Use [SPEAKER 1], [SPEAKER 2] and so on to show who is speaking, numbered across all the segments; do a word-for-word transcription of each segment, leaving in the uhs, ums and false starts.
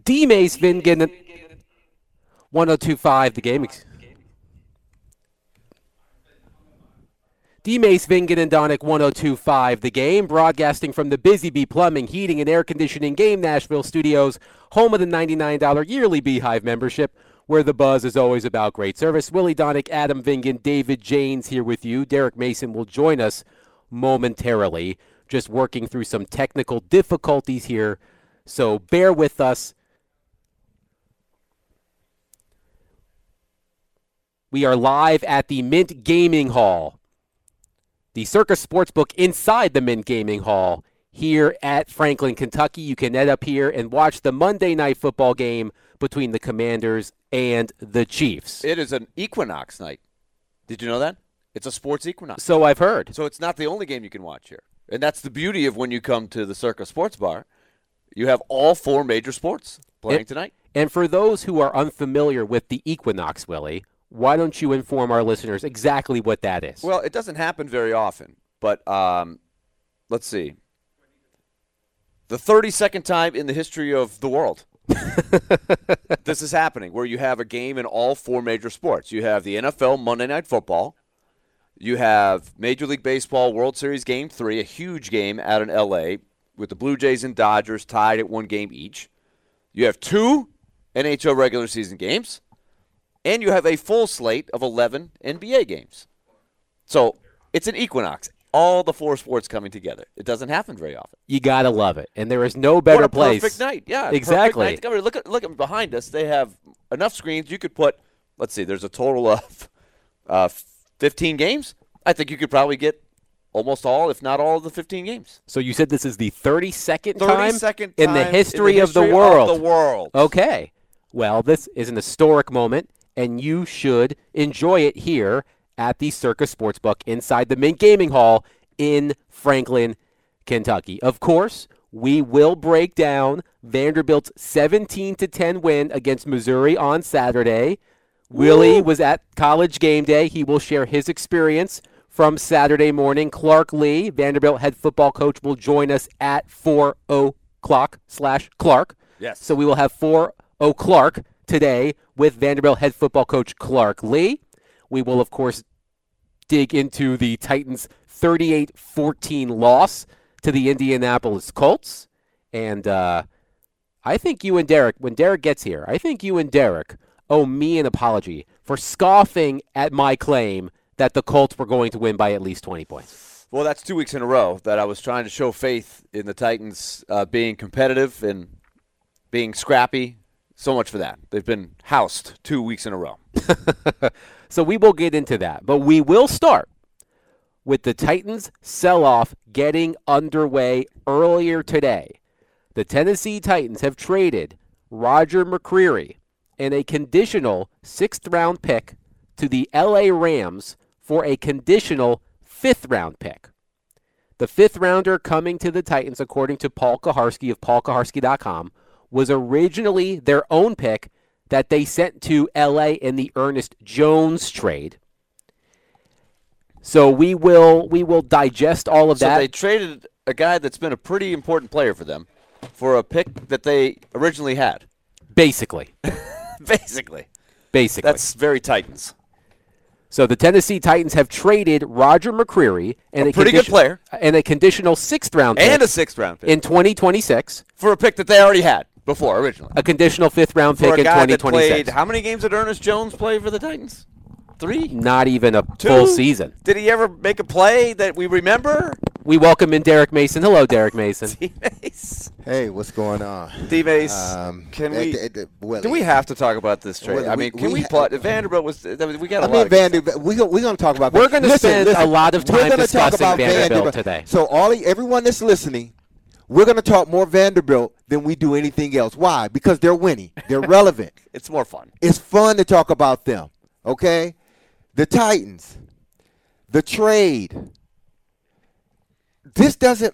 [SPEAKER 1] D-Mace Vingen, one oh two point five the game. D-Mace Vingen and Donick, one oh two point five the game, broadcasting from the Busy Bee Plumbing, Heating, and Air Conditioning Game Nashville studios, home of the ninety-nine dollars yearly Beehive membership, where the buzz is always about great service. Willie Donick, Adam Vingen, David Janes here with you. Derek Mason will join us momentarily, just working through some technical difficulties here, so bear with us. We are live at the Mint Gaming Hall, the Circus Sportsbook inside the Mint Gaming Hall here at Franklin, Kentucky. You can head up here and watch the Monday Night Football game between the Commanders and the Chiefs.
[SPEAKER 2] It is an equinox night. Did you know that? It's a sports equinox.
[SPEAKER 1] So I've heard.
[SPEAKER 2] So it's not the only game you can watch here. And that's the beauty of when you come to the Circus Sports Bar. You have all four major sports playing
[SPEAKER 1] and,
[SPEAKER 2] tonight.
[SPEAKER 1] And for those who are unfamiliar with the equinox, Willie, why don't you inform our listeners exactly what that is?
[SPEAKER 2] Well, it doesn't happen very often, but um, let's see. The thirty-second time in the history of the world this is happening, where you have a game in all four major sports. You have the N F L Monday Night Football. You have Major League Baseball World Series Game three, a huge game out in L A with the Blue Jays and Dodgers tied at one game each. You have two N H L regular season games. And you have a full slate of eleven N B A games. So it's an equinox. All the four sports coming together. It doesn't happen very often.
[SPEAKER 1] You got to love it. And there is no better
[SPEAKER 2] what a
[SPEAKER 1] place.
[SPEAKER 2] Perfect night. Yeah,
[SPEAKER 1] exactly.
[SPEAKER 2] Perfect night. Look at, look at behind us. They have enough screens. You could put, let's see, there's a total of uh, fifteen games. I think you could probably get almost all, if not all, of the fifteen games.
[SPEAKER 1] So you said this is the thirty-second time,
[SPEAKER 2] thirty-second
[SPEAKER 1] in the history,
[SPEAKER 2] in the history
[SPEAKER 1] of, the world.
[SPEAKER 2] of the world.
[SPEAKER 1] Okay. Well, this is an historic moment, and you should enjoy it here at the Circus Sportsbook inside the Mint Gaming Hall in Franklin, Kentucky. Of course, we will break down Vanderbilt's seventeen to ten win against Missouri on Saturday. Woo! Willie was at College Game Day. He will share his experience from Saturday morning. Clark Lee, Vanderbilt head football coach, will join us at four o'clock slash Clark.
[SPEAKER 2] Yes.
[SPEAKER 1] So we will have four o'clock today with Vanderbilt head football coach Clark Lee. We will, of course, dig into the Titans' thirty-eight fourteen loss to the Indianapolis Colts. And uh, I think you and Derek, when Derek gets here, I think you and Derek owe me an apology for scoffing at my claim that the Colts were going to win by at least twenty points.
[SPEAKER 2] Well, that's two weeks in a row that I was trying to show faith in the Titans uh, being competitive and being scrappy. So much for that. They've been housed two weeks in a row.
[SPEAKER 1] So we will get into that. But we will start with the Titans sell-off getting underway earlier today. The Tennessee Titans have traded Roger McCreary and a conditional sixth-round pick to the L A Rams for a conditional fifth-round pick. The fifth-rounder coming to the Titans, according to Paul Kaharski of paul kaharski dot com, was originally their own pick that they sent to L A in the Ernest Jones trade. So we will we will digest all of
[SPEAKER 2] so
[SPEAKER 1] that.
[SPEAKER 2] So they traded a guy that's been a pretty important player for them for a pick that they originally had.
[SPEAKER 1] Basically.
[SPEAKER 2] Basically.
[SPEAKER 1] Basically.
[SPEAKER 2] That's very Titans.
[SPEAKER 1] So the Tennessee Titans have traded Roger McCreary and
[SPEAKER 2] a,
[SPEAKER 1] a
[SPEAKER 2] pretty good player
[SPEAKER 1] and a conditional sixth-round pick
[SPEAKER 2] and a sixth-round pick
[SPEAKER 1] in twenty twenty-six
[SPEAKER 2] for a pick that they already had before originally.
[SPEAKER 1] A conditional fifth-round pick
[SPEAKER 2] for a
[SPEAKER 1] in
[SPEAKER 2] guy
[SPEAKER 1] twenty
[SPEAKER 2] that
[SPEAKER 1] twenty-six.
[SPEAKER 2] Played, how many games did Ernest Jones play for the Titans? Three?
[SPEAKER 1] Not even a
[SPEAKER 2] Two?
[SPEAKER 1] full season.
[SPEAKER 2] Did he ever make a play that we remember?
[SPEAKER 1] We welcome in Derek Mason. Hello, Derek Mason.
[SPEAKER 2] D-Mace.
[SPEAKER 3] Hey, what's going on?
[SPEAKER 2] D-Mace,
[SPEAKER 3] um,
[SPEAKER 2] can
[SPEAKER 3] uh,
[SPEAKER 2] we,
[SPEAKER 3] uh, uh, Willie.
[SPEAKER 2] do we have to talk about this trade?
[SPEAKER 3] Willie,
[SPEAKER 2] I mean,
[SPEAKER 3] we-
[SPEAKER 2] can
[SPEAKER 3] we
[SPEAKER 2] we,
[SPEAKER 3] ha-
[SPEAKER 2] plot? Vanderbilt was, we got a
[SPEAKER 3] I
[SPEAKER 2] lot
[SPEAKER 3] mean,
[SPEAKER 2] of
[SPEAKER 3] Vanderbilt. We're going to talk about.
[SPEAKER 1] We're gonna
[SPEAKER 3] listen,
[SPEAKER 1] spend
[SPEAKER 3] listen,
[SPEAKER 1] a lot of
[SPEAKER 3] we're
[SPEAKER 1] time
[SPEAKER 3] gonna talk
[SPEAKER 1] discussing
[SPEAKER 3] about
[SPEAKER 1] Vanderbilt today.
[SPEAKER 3] So all the, everyone that's listening, we're going to talk more Vanderbilt than we do anything else. Why? Because they're winning. They're relevant.
[SPEAKER 2] It's more fun.
[SPEAKER 3] It's fun to talk about them. Okay, the Titans, the trade. This doesn't.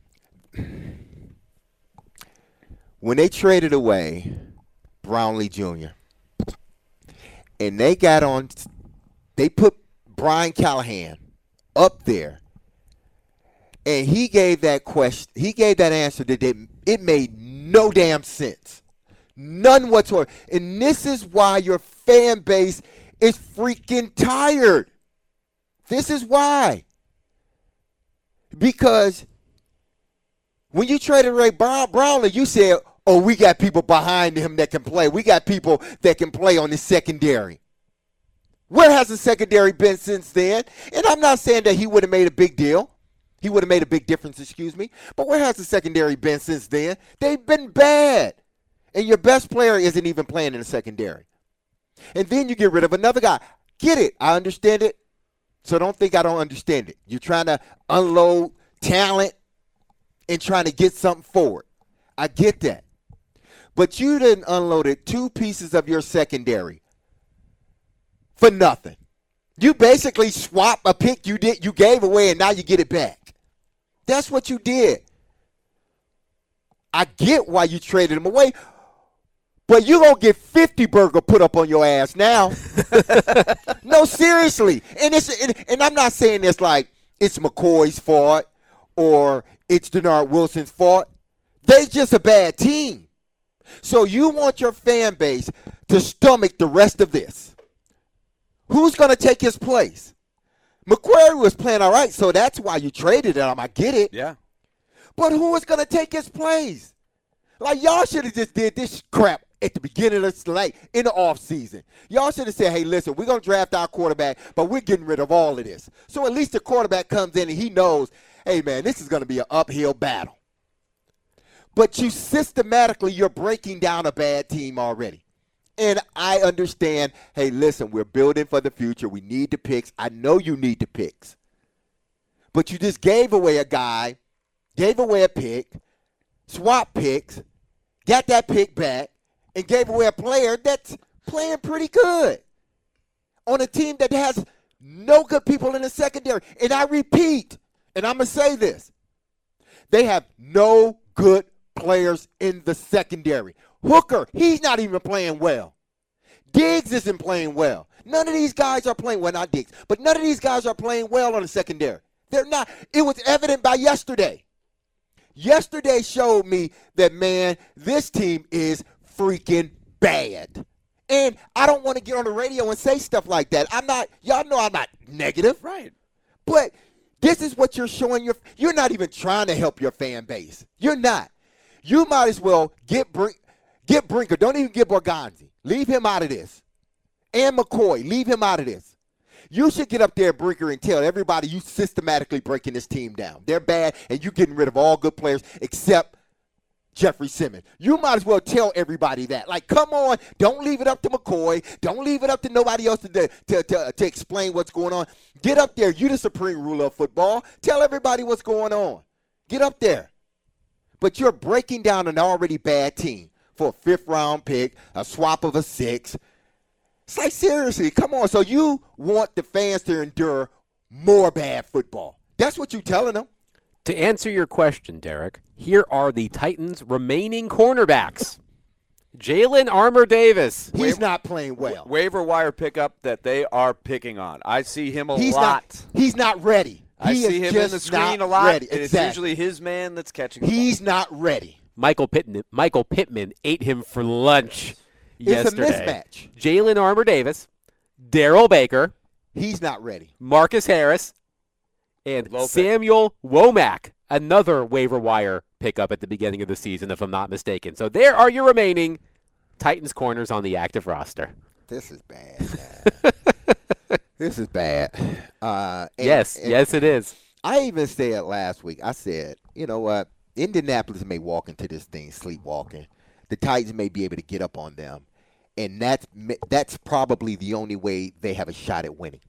[SPEAKER 3] When they traded away Brownlee Junior and they got on, they put Brian Callahan up there, and he gave that question, he gave that answer that it, it made no damn sense. None whatsoever. And this is why your fan base is freaking tired. This is why. Because when you traded Ray Brown, Brownlee, you said, oh, we got people behind him that can play. We got people that can play on the secondary. Where has the secondary been since then? And I'm not saying that he would have made a big deal. He would have made a big difference, excuse me. But where has the secondary been since then? They've been bad. And your best player isn't even playing in the secondary. And then you get rid of another guy. Get it. I understand it. So don't think I don't understand it. You're trying to unload talent and trying to get something forward. I get that. But you didn't unloaded two pieces of your secondary for nothing. You basically swap a pick you did you gave away and now you get it back. That's what you did. I get why you traded him away, but you gonna get fifty burger put up on your ass now. No, seriously. And it's and, and I'm not saying it's like it's McCoy's fault or it's Denard Wilson's fault. They're just a bad team. So you want your fan base to stomach the rest of this. Who's going to take his place? McQuarrie was playing all right, so that's why you traded him. I get it.
[SPEAKER 2] Yeah.
[SPEAKER 3] But who is going to take his place? Like, y'all should have just did this crap at the beginning of the like in the offseason. Y'all should have said, hey, listen, we're going to draft our quarterback, but we're getting rid of all of this. So at least the quarterback comes in and he knows, hey, man, this is going to be an uphill battle. But you systematically, you're breaking down a bad team already. And I understand, hey, listen, we're building for the future. We need the picks. I know you need the picks. But you just gave away a guy, gave away a pick, swapped picks, got that pick back, and gave away a player that's playing pretty good on a team that has no good people in the secondary. And I repeat, and I'm going to say this, they have no good players in the secondary. Hooker, he's not even playing well. Diggs isn't playing well. None of these guys are playing well, not Diggs, but none of these guys are playing well on the secondary. They're not. It was evident by yesterday. Yesterday showed me that, man, this team is freaking bad. And I don't want to get on the radio and say stuff like that. I'm not, y'all know I'm not negative.
[SPEAKER 2] Right.
[SPEAKER 3] But this is what you're showing your, you're not even trying to help your fan base. You're not. You might as well get Brink, get Brinker. Don't even get Borgonzi. Leave him out of this. And McCoy, leave him out of this. You should get up there, Brinker, and tell everybody you systematically breaking this team down. They're bad, and you getting rid of all good players except Jeffrey Simmons. You might as well tell everybody that. Like, come on, don't leave it up to McCoy. Don't leave it up to nobody else to, to, to, to explain what's going on. Get up there. You the supreme ruler of football. Tell everybody what's going on. Get up there. But you're breaking down an already bad team for a fifth-round pick, a swap of a six. It's like, seriously, come on. So you want the fans to endure more bad football. That's what you're telling them.
[SPEAKER 1] To answer your question, Derek, here are the Titans' remaining cornerbacks. Jalen Armour Davis.
[SPEAKER 3] He's
[SPEAKER 2] Wa-
[SPEAKER 3] not playing well.
[SPEAKER 2] Waiver wire pickup that they are picking on. I see him a
[SPEAKER 3] he's
[SPEAKER 2] lot.
[SPEAKER 3] Not, he's not ready.
[SPEAKER 2] I
[SPEAKER 3] he
[SPEAKER 2] see
[SPEAKER 3] is
[SPEAKER 2] him
[SPEAKER 3] just
[SPEAKER 2] in the screen
[SPEAKER 3] not
[SPEAKER 2] a lot,
[SPEAKER 3] ready.
[SPEAKER 2] and
[SPEAKER 3] Exactly.
[SPEAKER 2] it's usually his man that's catching the
[SPEAKER 3] He's
[SPEAKER 2] ball.
[SPEAKER 3] not ready.
[SPEAKER 1] Michael Pittman, Michael Pittman ate him for lunch
[SPEAKER 3] It's
[SPEAKER 1] yesterday.
[SPEAKER 3] a mismatch.
[SPEAKER 1] Jalen Armour Davis, Darrell Baker,
[SPEAKER 3] He's not ready.
[SPEAKER 1] Marcus Harris, and
[SPEAKER 2] Low pick.
[SPEAKER 1] Samuel Womack, another waiver wire pickup at the beginning of the season, if I'm not mistaken. So there are your remaining Titans corners on the active roster.
[SPEAKER 3] This is bad, man. This is bad. Uh, and-
[SPEAKER 1] yes,
[SPEAKER 3] and
[SPEAKER 1] yes, it is.
[SPEAKER 3] I even said last week, I said, you know what? Indianapolis may walk into this thing sleepwalking. The Titans may be able to get up on them. And that's, that's probably the only way they have a shot at winning.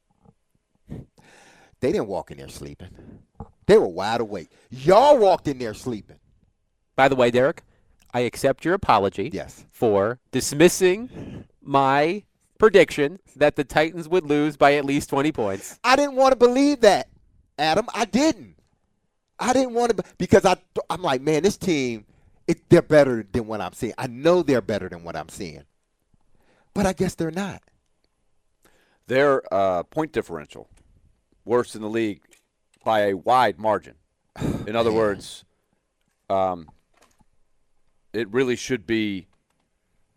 [SPEAKER 3] They didn't walk in there sleeping. They were wide awake. Y'all walked in there sleeping.
[SPEAKER 1] By the way, Derek, I accept your apology
[SPEAKER 3] Yes.
[SPEAKER 1] for dismissing my prediction that the Titans would lose by at least twenty points.
[SPEAKER 3] I didn't want to believe that, Adam. I didn't. I didn't want to because I, I'm like, man, this team, it, they're better than what I'm seeing. I know they're better than what I'm seeing. But I guess they're not.
[SPEAKER 2] Their uh, point differential, worst in the league by a wide margin. In other words, um, it really should be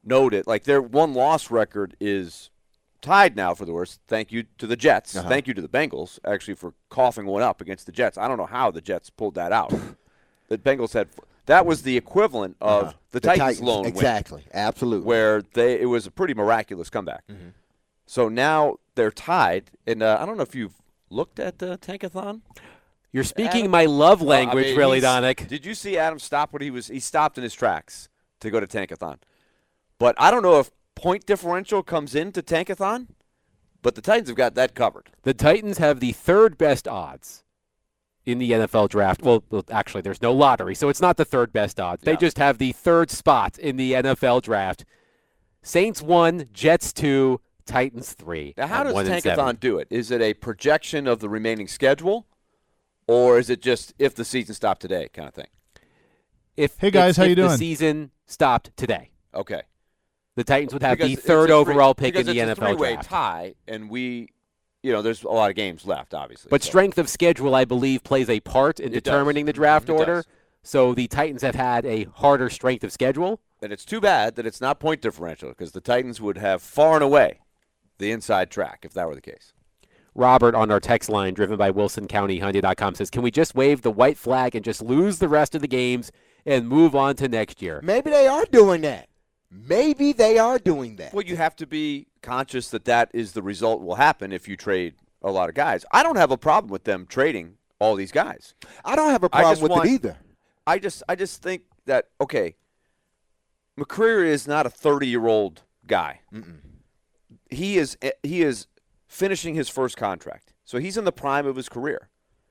[SPEAKER 2] noted, like their one-loss record is tied now for the worst. Thank you to the Jets.
[SPEAKER 3] Uh-huh.
[SPEAKER 2] Thank you to the Bengals, actually, for coughing one up against the Jets. I don't know how the Jets pulled that out. The Bengals had – that was the equivalent of
[SPEAKER 3] Uh-huh.
[SPEAKER 2] the,
[SPEAKER 3] The
[SPEAKER 2] Titans,
[SPEAKER 3] Titans,
[SPEAKER 2] lone win.
[SPEAKER 3] exactly, absolutely.
[SPEAKER 2] Where they it was a pretty miraculous comeback.
[SPEAKER 3] Mm-hmm.
[SPEAKER 2] So now they're tied. And uh, I don't know if you've looked at the Tankathon.
[SPEAKER 1] You're speaking
[SPEAKER 2] Adam-
[SPEAKER 1] my love
[SPEAKER 2] Well, I
[SPEAKER 1] language,
[SPEAKER 2] mean,
[SPEAKER 1] really,
[SPEAKER 2] he's-
[SPEAKER 1] Donick.
[SPEAKER 2] Did you see Adam stop what he was? He stopped in his tracks to go to Tankathon. But I don't know if point differential comes into Tankathon, but the Titans have got that covered.
[SPEAKER 1] The Titans have the third best odds in the N F L draft. Well, well, actually, there's no lottery, so it's not the third best odds. They
[SPEAKER 2] Yeah.
[SPEAKER 1] just have the third spot in the N F L draft. Saints one, Jets two, Titans three.
[SPEAKER 2] Now, how
[SPEAKER 1] at
[SPEAKER 2] does
[SPEAKER 1] one and seven.
[SPEAKER 2] Tankathon do it? Is it a projection of the remaining schedule, or is it just if the season stopped today kind of thing?
[SPEAKER 1] If,
[SPEAKER 4] Hey, guys,
[SPEAKER 1] if,
[SPEAKER 4] how
[SPEAKER 1] if
[SPEAKER 4] you
[SPEAKER 1] the
[SPEAKER 4] doing?
[SPEAKER 1] season stopped today,
[SPEAKER 2] Okay.
[SPEAKER 1] the Titans would have
[SPEAKER 2] Because
[SPEAKER 1] the
[SPEAKER 2] it's
[SPEAKER 1] third
[SPEAKER 2] a three-
[SPEAKER 1] overall pick in
[SPEAKER 2] because
[SPEAKER 1] the
[SPEAKER 2] it's
[SPEAKER 1] N
[SPEAKER 2] a
[SPEAKER 1] F L
[SPEAKER 2] three-way
[SPEAKER 1] draft.
[SPEAKER 2] tie, and we, you know, there's a lot of games left, obviously.
[SPEAKER 1] But
[SPEAKER 2] so.
[SPEAKER 1] strength of schedule, I believe, plays a part in
[SPEAKER 2] It
[SPEAKER 1] determining
[SPEAKER 2] does.
[SPEAKER 1] the draft
[SPEAKER 2] It
[SPEAKER 1] order.
[SPEAKER 2] does.
[SPEAKER 1] So the Titans have had a harder strength of schedule.
[SPEAKER 2] And it's too bad that it's not point differential because the Titans would have far and away the inside track if that were the case.
[SPEAKER 1] Robert on our text line, driven by Wilson County Hyundai dot com, says, can we just wave the white flag and just lose the rest of the games and move on to next year?
[SPEAKER 3] Maybe they are doing that. Maybe they are doing that.
[SPEAKER 2] Well, you have to be conscious that that is the result will happen if you trade a lot of guys. I don't have a problem with them trading all these guys.
[SPEAKER 3] I don't have a
[SPEAKER 2] I
[SPEAKER 3] problem
[SPEAKER 2] just
[SPEAKER 3] with
[SPEAKER 2] want-
[SPEAKER 3] it either.
[SPEAKER 2] I just I just think that, okay, McCreary is not a thirty-year-old guy.
[SPEAKER 3] Mm-mm.
[SPEAKER 2] He is he is finishing his first contract. So he's in the prime of his career.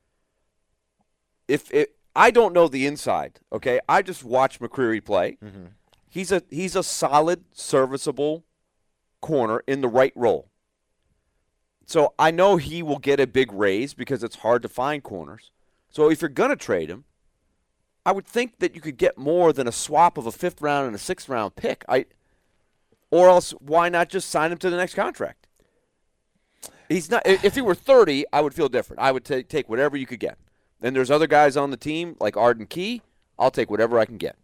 [SPEAKER 2] If it, I don't know the inside, okay? I just watch McCreary play.
[SPEAKER 3] Mm-hmm.
[SPEAKER 2] He's a he's a solid, serviceable corner in the right role. So I know he will get a big raise because it's hard to find corners. So if you're going to trade him, I would think that you could get more than a swap of a fifth round and a sixth round pick. I, or else why not just sign him to the next contract? He's not. If he were thirty, I would feel different. I would ta- take whatever you could get. Then there's other guys on the team like Arden Key. I'll take whatever I can get.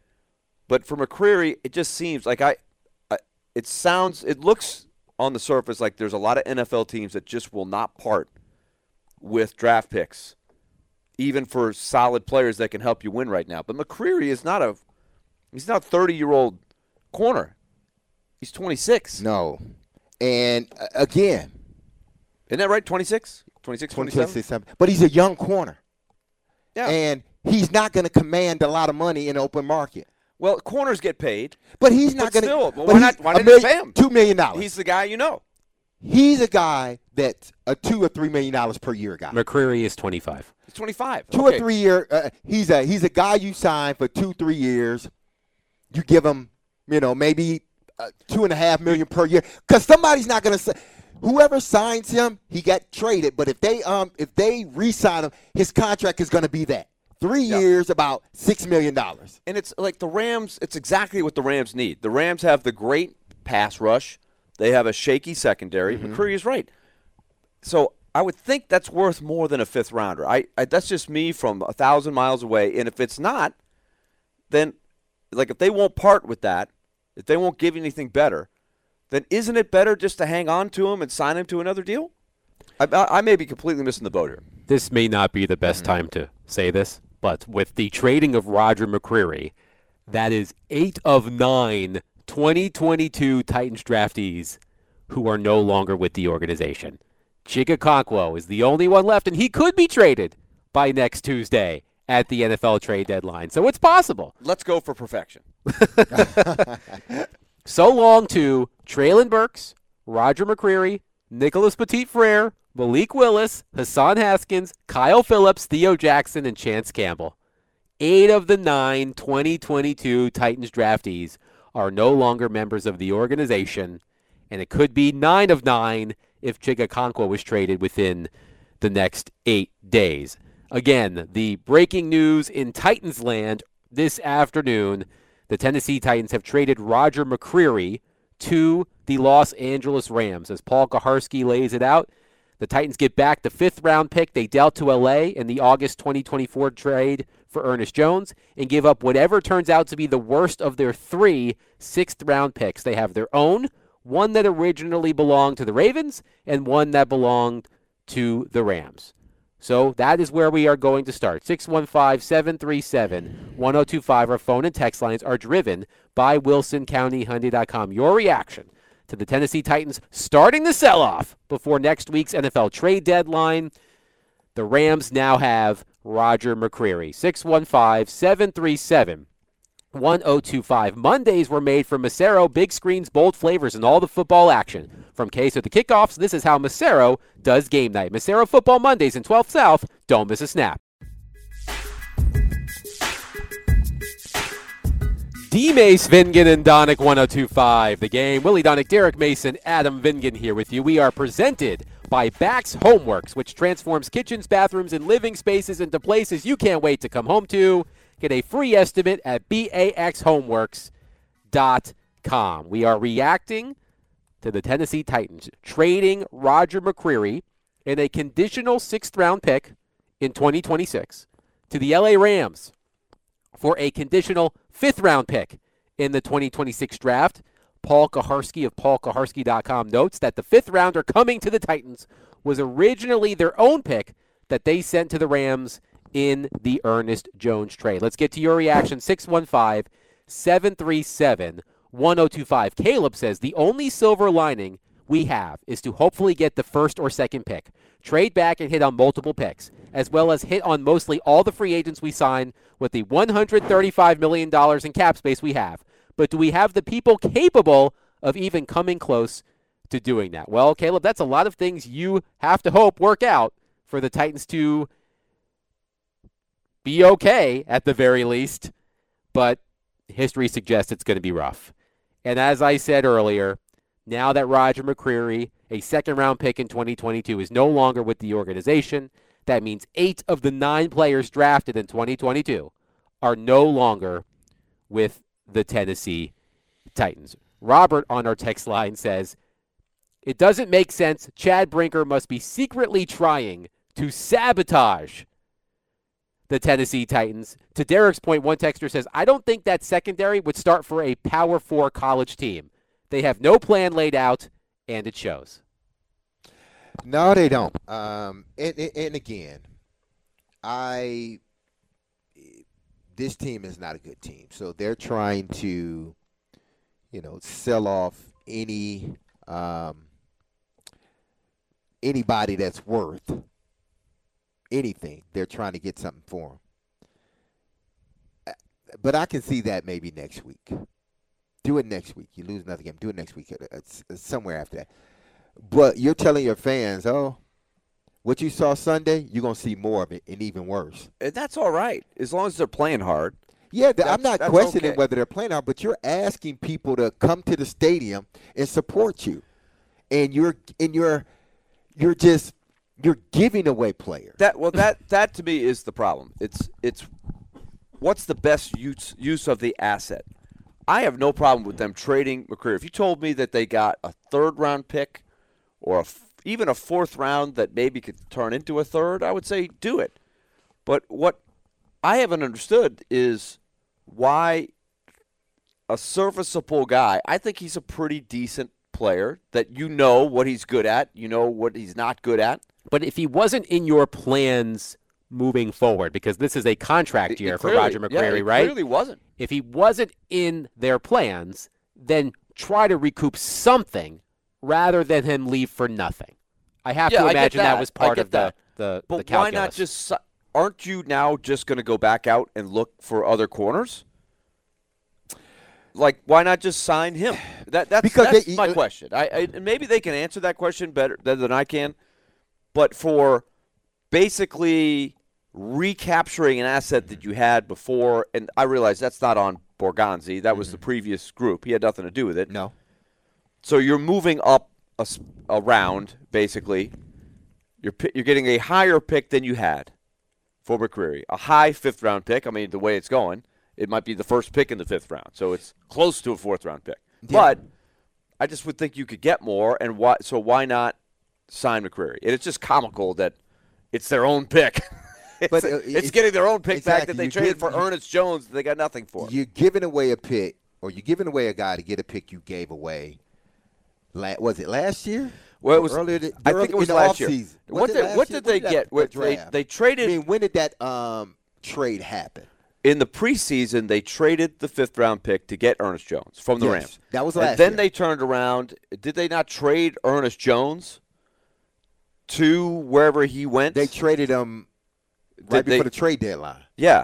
[SPEAKER 2] But for McCreary, it just seems like I, I. It sounds. It looks on the surface like there's a lot of N F L teams that just will not part with draft picks, even for solid players that can help you win right now. But McCreary is not a. He's not a thirty-year-old corner. He's twenty-six.
[SPEAKER 3] No. And uh, again,
[SPEAKER 2] Isn't that right? twenty-six? twenty-six, twenty-seven?
[SPEAKER 3] twenty-seven. But he's a young corner.
[SPEAKER 2] Yeah.
[SPEAKER 3] And he's not going to command a lot of money in the open market.
[SPEAKER 2] Well, corners get paid.
[SPEAKER 3] But he's not
[SPEAKER 2] But
[SPEAKER 3] going
[SPEAKER 2] still,
[SPEAKER 3] to.
[SPEAKER 2] well, why not- why didn't you pay him?
[SPEAKER 3] Two million dollars.
[SPEAKER 2] He's the guy you know.
[SPEAKER 3] He's a guy that's a two or three million dollars per year guy.
[SPEAKER 1] McCreary is twenty-five.
[SPEAKER 2] He's twenty-five.
[SPEAKER 3] Two
[SPEAKER 2] Okay.
[SPEAKER 3] or three year. Uh, he's a he's a guy you sign for two three years. You give him, you know, maybe uh, two and a half million per year, because somebody's not going to. Whoever signs him, he got traded. But if they um if they re-sign him, his contract is going to be that three
[SPEAKER 2] Yeah.
[SPEAKER 3] years, about six million dollars.
[SPEAKER 2] And it's like the Rams, it's exactly what the Rams need. The Rams have the great pass rush. They have a shaky secondary.
[SPEAKER 3] Mm-hmm.
[SPEAKER 2] McCreary is right. So I would think that's worth more than a fifth rounder. I, I That's just me from a thousand miles away. And if it's not, then like if they won't part with that, if they won't give you anything better, then isn't it better just to hang on to him and sign him to another deal? I, I, I may be completely missing the boat here.
[SPEAKER 1] This may not be the best
[SPEAKER 2] Mm-hmm.
[SPEAKER 1] time to say this, but with the trading of Roger McCreary, that is eight of nine twenty twenty-two Titans draftees who are no longer with the organization. Chigakonkwo is the only one left, and he could be traded by next Tuesday at the N F L trade deadline. So it's possible.
[SPEAKER 2] Let's go for perfection.
[SPEAKER 1] So long to Traylon Burks, Roger McCreary, Nicholas Petit-Frere, Malik Willis, Hassan Haskins, Kyle Phillips, Theo Jackson, and Chance Campbell. Eight of the nine twenty twenty-two Titans draftees are no longer members of the organization, and it could be nine of nine if Chigakonkwo was traded within the next eight days. Again, the breaking news in Titans land this afternoon, the Tennessee Titans have traded Roger McCreary to the Los Angeles Rams. As Paul Kaharski lays it out, the Titans get back the fifth round pick they dealt to L A in the August twenty twenty-four trade for Ernest Jones and give up whatever turns out to be the worst of their three sixth-round picks. They have their own, one that originally belonged to the Ravens, and one that belonged to the Rams. So that is where we are going to start. six one five, seven three seven, one oh two five. Our phone and text lines are driven by Wilson County Hyundai dot com. Your reaction to the Tennessee Titans starting the sell-off before next week's N F L trade deadline. The Rams now have Roger McCreary. six one five, seven three seven, one oh two five. Mondays were made for Macero. Big screens, bold flavors, and all the football action. From Queso to kickoffs, this is how Macero does game night. Macero Football Mondays in twelfth South. Don't miss a snap. D-Mace, Vingan, and Donick, one oh two five. The game. Willie Donick, Derek Mason, Adam Vingan here with you. We are presented by Bax Homeworks, which transforms kitchens, bathrooms, and living spaces into places you can't wait to come home to. Get a free estimate at bax homeworks dot com. We are reacting to the Tennessee Titans trading Roger McCreary in a conditional sixth-round pick in twenty twenty-six to the L A Rams for a conditional fifth-round pick in the twenty twenty-six draft. Paul Kaharski of paul kaharski dot com notes that the fifth rounder coming to the Titans was originally their own pick that they sent to the Rams in the Ernest Jones trade. Let's get to your reaction. six one five, seven three seven, one oh two five. Caleb says the only silver lining we have is to hopefully get the first or second pick, trade back and hit on multiple picks, as well as hit on mostly all the free agents we sign with the one hundred thirty-five million dollars in cap space we have. But do we have the people capable of even coming close to doing that? Well, Caleb, that's a lot of things you have to hope work out for the Titans to be okay at the very least. But history suggests it's going to be rough. And as I said earlier, now that Roger McCreary, a second-round pick in twenty twenty-two, is no longer with the organization, that means eight of the nine players drafted in twenty twenty-two are no longer with the Tennessee Titans. Robert on our text line says, it doesn't make sense. Chad Brinker must be secretly trying to sabotage the Tennessee Titans. To Derek's point, one texter says, I don't think that secondary would start for a Power Four college team. They have no plan laid out, and it shows.
[SPEAKER 3] No, they don't. Um, and, and, and again, I this team is not a good team, so they're trying to, you know, sell off any um, anybody that's worth anything. They're trying to get something for them. But I can see that maybe next week. Do it next week. You lose another game. Do it next week. It's, it's somewhere after that. But you're telling your fans, oh, what you saw Sunday, you're going to see more of it and even worse.
[SPEAKER 2] And that's all right, as long as they're playing hard.
[SPEAKER 3] Yeah, the, I'm not
[SPEAKER 2] that's
[SPEAKER 3] questioning
[SPEAKER 2] okay.
[SPEAKER 3] whether they're playing hard, but you're asking people to come to the stadium and support you. And you're and you're you're just you're giving away players.
[SPEAKER 2] That well that that to me is the problem. It's it's what's the best use use of the asset? I have no problem with them trading McCreary. If you told me that they got a third round pick or a, even a fourth round that maybe could turn into a third, I would say do it. But what I haven't understood is why a serviceable guy, I think he's a pretty decent player that you know what he's good at, you know what he's not good at.
[SPEAKER 1] But if he wasn't in your plans moving forward, because this is a contract year
[SPEAKER 2] it
[SPEAKER 1] for
[SPEAKER 2] clearly,
[SPEAKER 1] Roger McCreary,
[SPEAKER 2] yeah, it
[SPEAKER 1] right?
[SPEAKER 2] Clearly wasn't.
[SPEAKER 1] If he wasn't in their plans, then try to recoup something rather than him leave for nothing. I have
[SPEAKER 2] yeah,
[SPEAKER 1] to
[SPEAKER 2] I get
[SPEAKER 1] imagine
[SPEAKER 2] that.
[SPEAKER 1] that was
[SPEAKER 2] I
[SPEAKER 1] part
[SPEAKER 2] get
[SPEAKER 1] of the,
[SPEAKER 2] that.
[SPEAKER 1] the,
[SPEAKER 2] but
[SPEAKER 1] the calculus.
[SPEAKER 2] why not just – aren't you now just going to go back out and look for other corners? Like, why not just sign him? That, that's
[SPEAKER 3] Because
[SPEAKER 2] that's
[SPEAKER 3] they,
[SPEAKER 2] my
[SPEAKER 3] uh,
[SPEAKER 2] question. I, I and maybe they can answer that question better than I can. But for basically recapturing an asset that you had before, and I realize that's not on Borgonzi. That was mm-hmm. the previous group. He had nothing to do with it.
[SPEAKER 3] No.
[SPEAKER 2] So you're moving up a, a round, basically. You're you're getting a higher pick than you had for McCreary. A high fifth-round pick. I mean, the way it's going, it might be the first pick in the fifth round. So it's close to a fourth-round pick. Yeah. But I just would think you could get more, and why? So why not sign McCreary? And it's just comical that it's their own pick. it's,
[SPEAKER 3] But, uh,
[SPEAKER 2] it's,
[SPEAKER 3] it's-
[SPEAKER 2] getting their own pick back
[SPEAKER 3] exactly.
[SPEAKER 2] that they
[SPEAKER 3] You
[SPEAKER 2] traded
[SPEAKER 3] get-
[SPEAKER 2] for
[SPEAKER 3] you-
[SPEAKER 2] Ernest Jones that they got nothing for.
[SPEAKER 3] You're giving away a pick, or you're giving away a guy to get a pick you gave away. La- was it last year?
[SPEAKER 2] Well, it was.
[SPEAKER 3] Earlier th-
[SPEAKER 2] I
[SPEAKER 3] early-
[SPEAKER 2] think it was
[SPEAKER 3] in the
[SPEAKER 2] last year.
[SPEAKER 3] offseason. Was
[SPEAKER 2] What
[SPEAKER 3] it
[SPEAKER 2] did
[SPEAKER 3] last
[SPEAKER 2] what
[SPEAKER 3] year?
[SPEAKER 2] did they
[SPEAKER 3] When
[SPEAKER 2] get?
[SPEAKER 3] that
[SPEAKER 2] What- They
[SPEAKER 3] draft?
[SPEAKER 2] they traded
[SPEAKER 3] I mean, when did that um, trade happen?
[SPEAKER 2] in the preseason. They traded the fifth round pick to get Ernest Jones from the
[SPEAKER 3] Yes,
[SPEAKER 2] Rams.
[SPEAKER 3] that was
[SPEAKER 2] and
[SPEAKER 3] last
[SPEAKER 2] then
[SPEAKER 3] year.
[SPEAKER 2] they turned around. Did they not trade Ernest Jones to wherever he went?
[SPEAKER 3] They traded him right
[SPEAKER 2] Did they-
[SPEAKER 3] before the trade deadline.
[SPEAKER 2] yeah.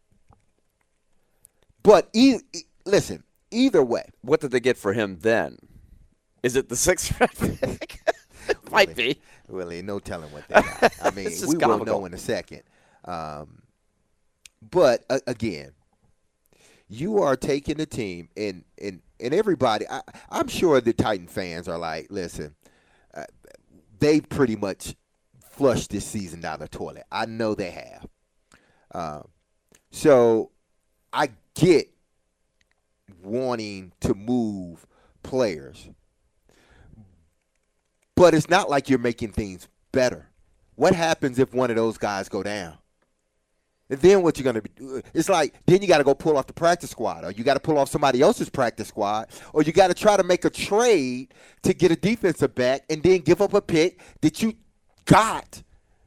[SPEAKER 3] But e- e- listen, either way,
[SPEAKER 2] What did they get for him then? Is it the sixth round pick? Might be.
[SPEAKER 3] really, no telling what they got. I mean,
[SPEAKER 2] It's just
[SPEAKER 3] we will
[SPEAKER 2] comical.
[SPEAKER 3] know in a second. Um, but uh, again, you are taking the team, and and and everybody. I, I'm sure the Titan fans are like, listen, uh, they pretty much flushed this season down the toilet. I know they have. Um, so I get wanting to move players, but it's not like you're making things better. What happens if one of those guys go down? And then what you're going to be it's like then you got to go pull off the practice squad, or you got to pull off somebody else's practice squad, or you got to try to make a trade to get a defensive back and then give up a pick that you got.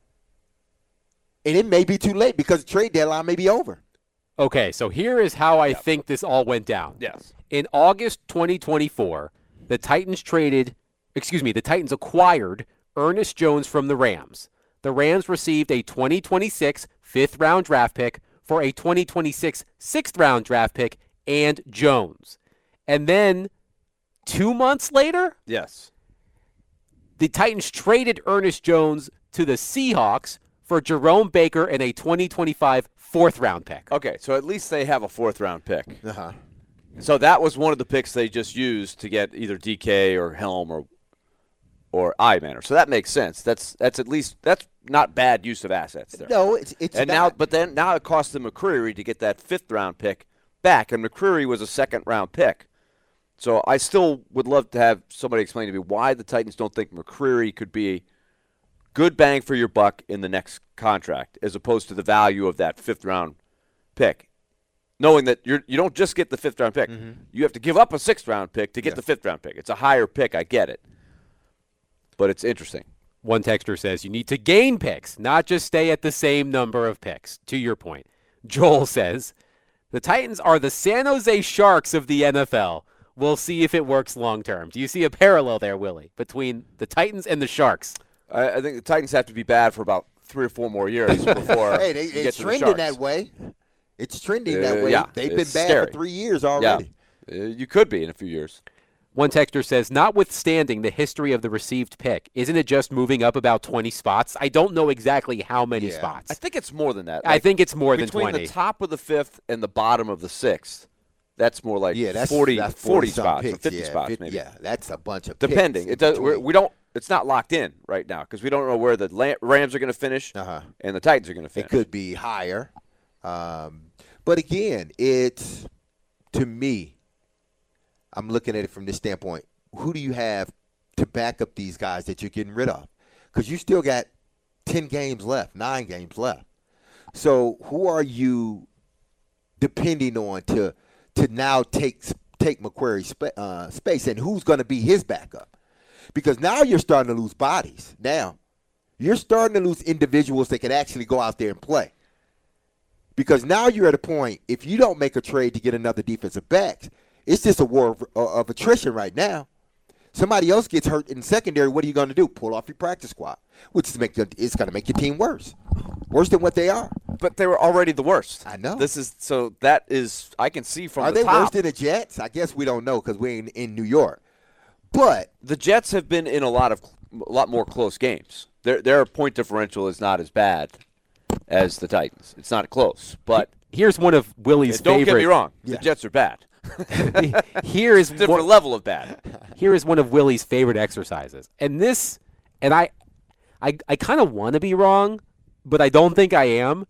[SPEAKER 3] And it may be too late because the trade deadline may be over.
[SPEAKER 1] Okay, so here is how I think this all went down.
[SPEAKER 2] Yes.
[SPEAKER 1] In August twenty twenty-four, the Titans traded, excuse me, the Titans acquired Ernest Jones from the Rams. The Rams received a twenty twenty-six fifth-round draft pick for a twenty twenty-six sixth-round draft pick and Jones. And then two months later,
[SPEAKER 2] Yes.
[SPEAKER 1] the Titans traded Ernest Jones to the Seahawks for Jerome Baker and a twenty twenty-five fourth-round pick.
[SPEAKER 2] Okay, so at least they have a fourth round pick.
[SPEAKER 3] Uh-huh.
[SPEAKER 2] So that was one of the picks they just used to get either D K or Helm or or Imanner. So that makes sense. That's that's at least that's not bad use of assets there.
[SPEAKER 3] No, it's it's
[SPEAKER 2] and
[SPEAKER 3] not.
[SPEAKER 2] now, but then now it cost them McCreary to get that fifth round pick back, and McCreary was a second round pick. So I still would love to have somebody explain to me why the Titans don't think McCreary could be good bang for your buck in the next contract, as opposed to the value of that fifth round pick. Knowing that you're you don't just get the fifth round pick,
[SPEAKER 3] Mm-hmm.
[SPEAKER 2] you have to give up a sixth round pick to get
[SPEAKER 3] Yeah.
[SPEAKER 2] the fifth round pick. It's a higher pick, I get it, but it's interesting.
[SPEAKER 1] One texter says you need to gain picks, not just stay at the same number of picks, to your point. Joel says the Titans are the San Jose Sharks of the N F L. We'll see if it works long term. Do you see a parallel there, Willie, between the Titans and the Sharks?
[SPEAKER 2] I, I think the Titans have to be bad for about three or four more years before
[SPEAKER 3] Hey, they,
[SPEAKER 2] you get
[SPEAKER 3] it's
[SPEAKER 2] to the
[SPEAKER 3] trending
[SPEAKER 2] Sharks.
[SPEAKER 3] that way. It's trending
[SPEAKER 2] Uh,
[SPEAKER 3] that way.
[SPEAKER 2] yeah,
[SPEAKER 3] They've been
[SPEAKER 2] it's
[SPEAKER 3] bad
[SPEAKER 2] scary.
[SPEAKER 3] for three years already.
[SPEAKER 2] Yeah, uh, you could be in a few years.
[SPEAKER 1] One texter says, notwithstanding the history of the received pick, isn't it just moving up about twenty spots? I don't know exactly how many
[SPEAKER 3] Yeah.
[SPEAKER 1] spots.
[SPEAKER 2] I think it's more than that.
[SPEAKER 1] I
[SPEAKER 2] Like,
[SPEAKER 1] think it's more than
[SPEAKER 2] between
[SPEAKER 1] twenty.
[SPEAKER 2] the top of the fifth and the bottom of the sixth. That's more like
[SPEAKER 3] Yeah, that's
[SPEAKER 2] forty,
[SPEAKER 3] that's
[SPEAKER 2] forty
[SPEAKER 3] some
[SPEAKER 2] spots
[SPEAKER 3] picks.
[SPEAKER 2] or fifty
[SPEAKER 3] yeah,
[SPEAKER 2] spots
[SPEAKER 3] fifty,
[SPEAKER 2] maybe.
[SPEAKER 3] Yeah, that's a bunch of
[SPEAKER 2] Depending,
[SPEAKER 3] picks
[SPEAKER 2] it does.
[SPEAKER 3] in
[SPEAKER 2] We're,
[SPEAKER 3] between.
[SPEAKER 2] we don't. It's not locked in right now because we don't know where the La- Rams are going to finish
[SPEAKER 3] Uh-huh.
[SPEAKER 2] and the Titans are going to finish.
[SPEAKER 3] It could be higher. Um, but again, it's, to me, I'm looking at it from this standpoint. Who do you have to back up these guys that you're getting rid of? Because you still got ten games left, nine games left. So who are you depending on to to now take take McQuarrie's spa- uh, space, and who's going to be his backup? Because now you're starting to lose bodies. Now you're starting to lose individuals that can actually go out there and play. Because now you're at a point, if you don't make a trade to get another defensive back, it's just a war of, of attrition right now. Somebody else gets hurt in secondary, what are you going to do? Pull off your practice squad, which is make your, it's going to make your team worse. Worse than what they are.
[SPEAKER 2] But they were already the worst.
[SPEAKER 3] I know.
[SPEAKER 2] This is so that is I can see from
[SPEAKER 3] Are
[SPEAKER 2] the
[SPEAKER 3] they
[SPEAKER 2] top.
[SPEAKER 3] worse than the Jets? I guess we don't know because we're in, in New York. But
[SPEAKER 2] The Jets have been in a lot of a lot more close games. Their their point differential is not as bad as the Titans. It's not close, but
[SPEAKER 1] Here's one of Willie's
[SPEAKER 2] don't
[SPEAKER 1] favorite.
[SPEAKER 2] get me wrong. The
[SPEAKER 3] Yeah.
[SPEAKER 2] Jets are bad.
[SPEAKER 1] Here is
[SPEAKER 2] Different
[SPEAKER 1] one,
[SPEAKER 2] level of bad.
[SPEAKER 1] here is one of Willie's favorite exercises, and this, and I, I, I kind of want to be wrong, but I don't think I am.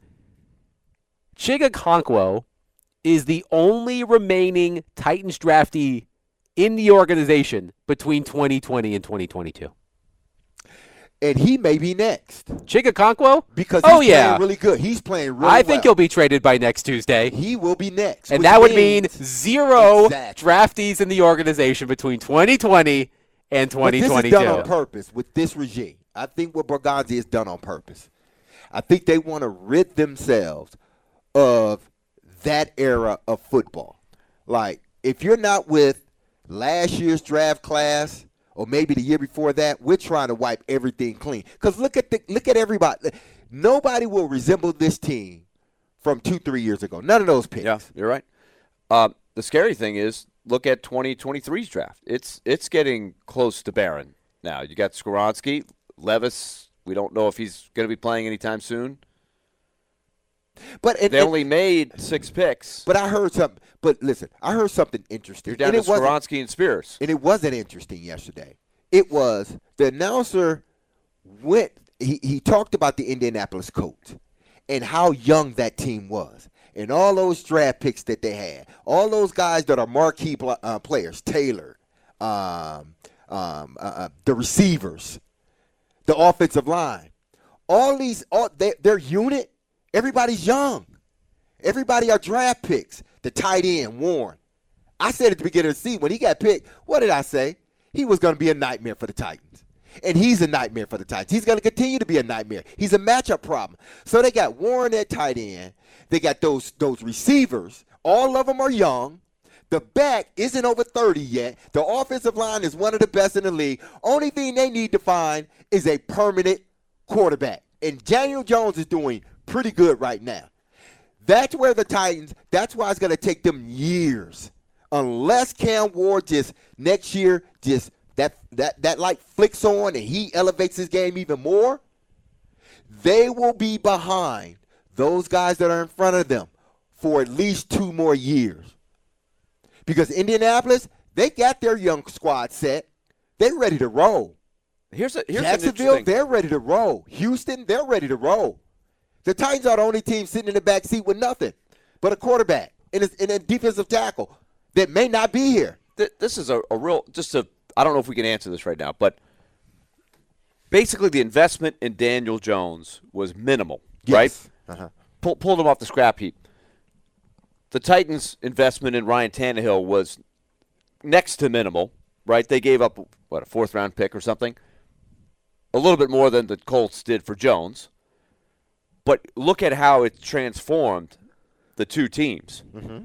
[SPEAKER 1] Chiga Okonkwo is the only remaining Titans draftee in the organization between twenty twenty and twenty twenty-two.
[SPEAKER 3] and he may be next
[SPEAKER 1] Chigakonkwo?
[SPEAKER 3] because he's
[SPEAKER 1] oh, yeah.
[SPEAKER 3] playing really good. He's playing really
[SPEAKER 1] I think
[SPEAKER 3] well.
[SPEAKER 1] he'll be traded by next Tuesday.
[SPEAKER 3] He will be next.
[SPEAKER 1] And
[SPEAKER 3] which
[SPEAKER 1] that would mean
[SPEAKER 3] means-
[SPEAKER 1] zero
[SPEAKER 3] Exactly.
[SPEAKER 1] draftees in the organization between twenty twenty and
[SPEAKER 3] But
[SPEAKER 1] twenty twenty-two.
[SPEAKER 3] this is done on purpose with this regime. I think what Bergonzi has done on purpose. I think they want to rid themselves of that era of football. Like, if you're not with last year's draft class or maybe the year before that, we're trying to wipe everything clean. Because look at the look at everybody. Nobody will resemble this team from two, three years ago. None of those picks.
[SPEAKER 2] Yeah, you're right. Uh, the scary thing is, look at twenty twenty-three's draft. It's it's getting close to barren now. You got Skoronski, Levis. We don't know if he's going to be playing anytime soon.
[SPEAKER 3] But and,
[SPEAKER 2] They
[SPEAKER 3] and-
[SPEAKER 2] only made six picks.
[SPEAKER 3] but I heard something. But listen, I heard something interesting.
[SPEAKER 2] You're down
[SPEAKER 3] and
[SPEAKER 2] to
[SPEAKER 3] it wasn't-
[SPEAKER 2] Skoronski and Spears.
[SPEAKER 3] And it wasn't interesting yesterday. It was the announcer went he, he talked about the Indianapolis Colts and how young that team was and all those draft picks that they had. All those guys that are marquee pl- uh, players, Taylor, um, um, uh, uh, the receivers, the offensive line. All these all their, their unit, everybody's young. Everybody are draft picks. The tight end, Warren. I said at the beginning of the season, when he got picked, what did I say? He was going to be a nightmare for the Titans. And he's a nightmare for the Titans. He's going to continue to be a nightmare. He's a matchup problem. So they got Warren at tight end. They got those, those receivers. All of them are young. The back isn't over thirty yet. The offensive line is one of the best in the league. Only thing they need to find is a permanent quarterback. And Daniel Jones is doing pretty good right now. That's where the Titans, that's why it's going to take them years. Unless Cam Ward just next year just that that that light flicks on and he elevates his game even more, they will be behind those guys that are in front of them for at least two more years. Because Indianapolis, they got their young squad set. They're ready to roll.
[SPEAKER 2] Here's a here's an
[SPEAKER 3] Jacksonville,
[SPEAKER 2] interesting.
[SPEAKER 3] they're ready to roll. Houston, they're ready to roll. The Titans are the only team sitting in the back seat with nothing but a quarterback and a, and a defensive tackle that may not be here.
[SPEAKER 2] th- this is a, a real just a I don't know if we can answer this right now, but basically the investment in Daniel Jones was minimal, right?
[SPEAKER 3] Uh-huh.
[SPEAKER 2] Pull, pulled him off the scrap heap. The Titans' investment in Ryan Tannehill was next to minimal, right? They gave up what a fourth round pick or something, a little bit more than the Colts did for Jones. But look at how it transformed the two teams.
[SPEAKER 3] Mm-hmm.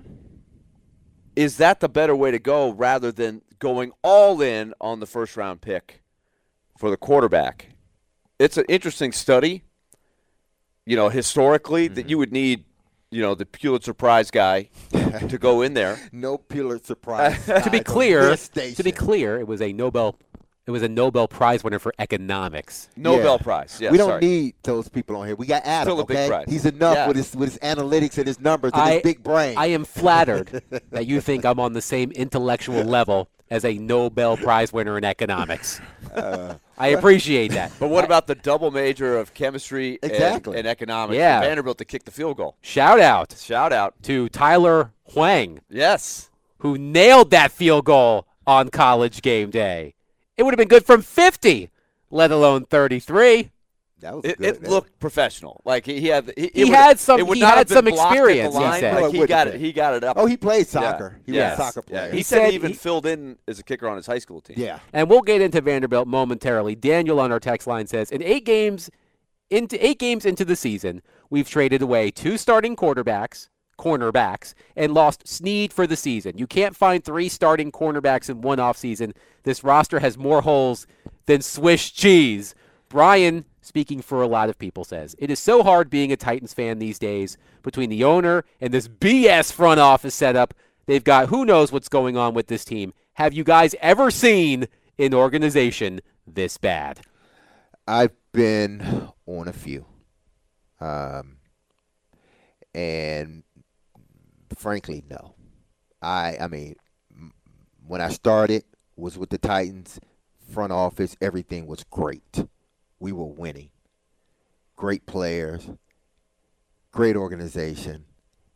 [SPEAKER 2] Is that the better way to go rather than going all in on the first round pick for the quarterback? It's an interesting study, you know, historically, mm-hmm. that you would need, you know, the Pulitzer Prize guy to go in there.
[SPEAKER 3] No Pulitzer Prize.
[SPEAKER 1] to be
[SPEAKER 3] guys on
[SPEAKER 1] clear,
[SPEAKER 3] this
[SPEAKER 1] to be
[SPEAKER 3] station.
[SPEAKER 1] clear, it was a Nobel it was a Nobel Prize winner for economics.
[SPEAKER 2] Nobel
[SPEAKER 3] Yeah.
[SPEAKER 2] Prize. Yeah,
[SPEAKER 3] we don't
[SPEAKER 2] sorry.
[SPEAKER 3] need those people on here. We got Adam.
[SPEAKER 2] Still a big
[SPEAKER 3] okay?
[SPEAKER 2] prize.
[SPEAKER 3] He's enough
[SPEAKER 2] Yeah.
[SPEAKER 3] with his with his analytics and his numbers and
[SPEAKER 1] I,
[SPEAKER 3] his big brain.
[SPEAKER 1] I am flattered that you think I'm on the same intellectual level as a Nobel Prize winner in economics.
[SPEAKER 3] Uh,
[SPEAKER 1] I appreciate that.
[SPEAKER 2] But what about the double major of chemistry and-
[SPEAKER 3] Exactly.
[SPEAKER 2] and, economics
[SPEAKER 1] Yeah.
[SPEAKER 2] for Vanderbilt to kick the field goal?
[SPEAKER 1] Shout out
[SPEAKER 2] Shout out.
[SPEAKER 1] to Tyler Huang,
[SPEAKER 2] Yes.
[SPEAKER 1] who nailed that field goal on College game day. It would have been good from fifty, let alone thirty-three.
[SPEAKER 3] that was
[SPEAKER 2] It,
[SPEAKER 3] good.
[SPEAKER 2] it
[SPEAKER 3] That-
[SPEAKER 2] looked professional. Like he, he had, he, it
[SPEAKER 1] He
[SPEAKER 2] would-
[SPEAKER 1] had some-
[SPEAKER 2] It would
[SPEAKER 1] he
[SPEAKER 2] not
[SPEAKER 1] had
[SPEAKER 2] have been
[SPEAKER 1] some
[SPEAKER 2] blocked at the
[SPEAKER 1] experience, he
[SPEAKER 2] line,
[SPEAKER 1] said.
[SPEAKER 2] Like
[SPEAKER 3] No, it
[SPEAKER 2] he
[SPEAKER 3] wouldn't
[SPEAKER 2] got
[SPEAKER 3] have
[SPEAKER 2] it.
[SPEAKER 3] been.
[SPEAKER 2] He got it up.
[SPEAKER 3] Oh, he played
[SPEAKER 2] Yeah.
[SPEAKER 3] soccer. He
[SPEAKER 2] Yes.
[SPEAKER 3] was a soccer
[SPEAKER 2] Yeah.
[SPEAKER 3] player.
[SPEAKER 2] He,
[SPEAKER 1] He
[SPEAKER 2] said,
[SPEAKER 1] said
[SPEAKER 2] he even
[SPEAKER 1] he-
[SPEAKER 2] filled in as a kicker on his high school team.
[SPEAKER 3] Yeah.
[SPEAKER 1] And we'll get into Vanderbilt momentarily. Daniel on our text line says, in eight games into eight games into the season, we've traded away two starting quarterbacks, cornerbacks, and lost Snead for the season. You can't find three starting cornerbacks in one offseason. This roster has more holes than Swiss cheese. Brian, speaking for a lot of people, says, it is so hard being a Titans fan these days between the owner and this B S front office setup. They've got who knows what's going on with this team. Have you guys ever seen an organization this bad?
[SPEAKER 3] I've been on a few. Um, and frankly, no. I I mean, m- when I started, was with the Titans, front office, everything was great. We were winning. Great players, great organization.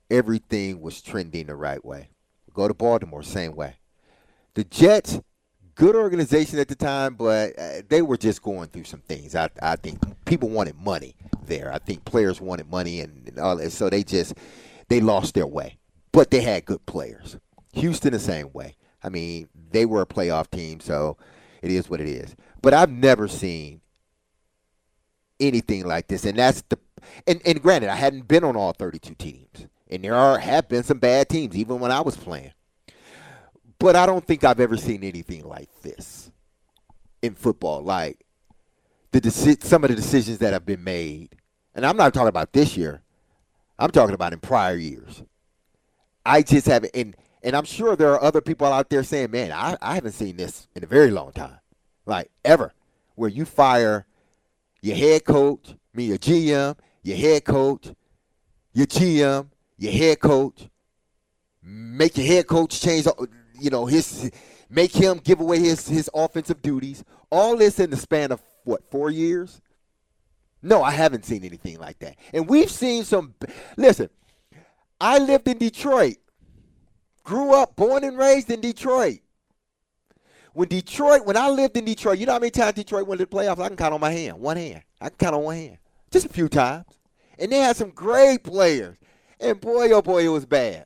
[SPEAKER 3] Everything was trending the right way. Go to Baltimore, same way. The Jets good organization at the time, but uh, they were just going through some things. I, I think people wanted money there. I think players wanted money, and, and all that, so they just they lost their way. But they had good players. Houston the same way. I mean, they were a playoff team, so it is what it is. But I've never seen anything like this, and that's the and, and granted, I hadn't been on all thirty-two teams, and there are have been some bad teams even when I was playing. But I don't think I've ever seen anything like this in football, like the deci- some of the decisions that have been made. And I'm not talking about this year. I'm talking about in prior years. I just haven't, and, and I'm sure there are other people out there saying, man, I, I haven't seen this in a very long time, like ever, where you fire your head coach, I mean your G M, your head coach, your G M, your head coach, make your head coach change, you know, his, make him give away his, his offensive duties. All this in the span of, what, four years? No, I haven't seen anything like that. And we've seen some, listen, I lived in Detroit, grew up, born and raised in Detroit. When Detroit, when I lived in Detroit, you know how many times Detroit went to the playoffs? I can count on my hand, one hand. I can count on one hand. Just a few times. And they had some great players. And boy, oh boy, it was bad.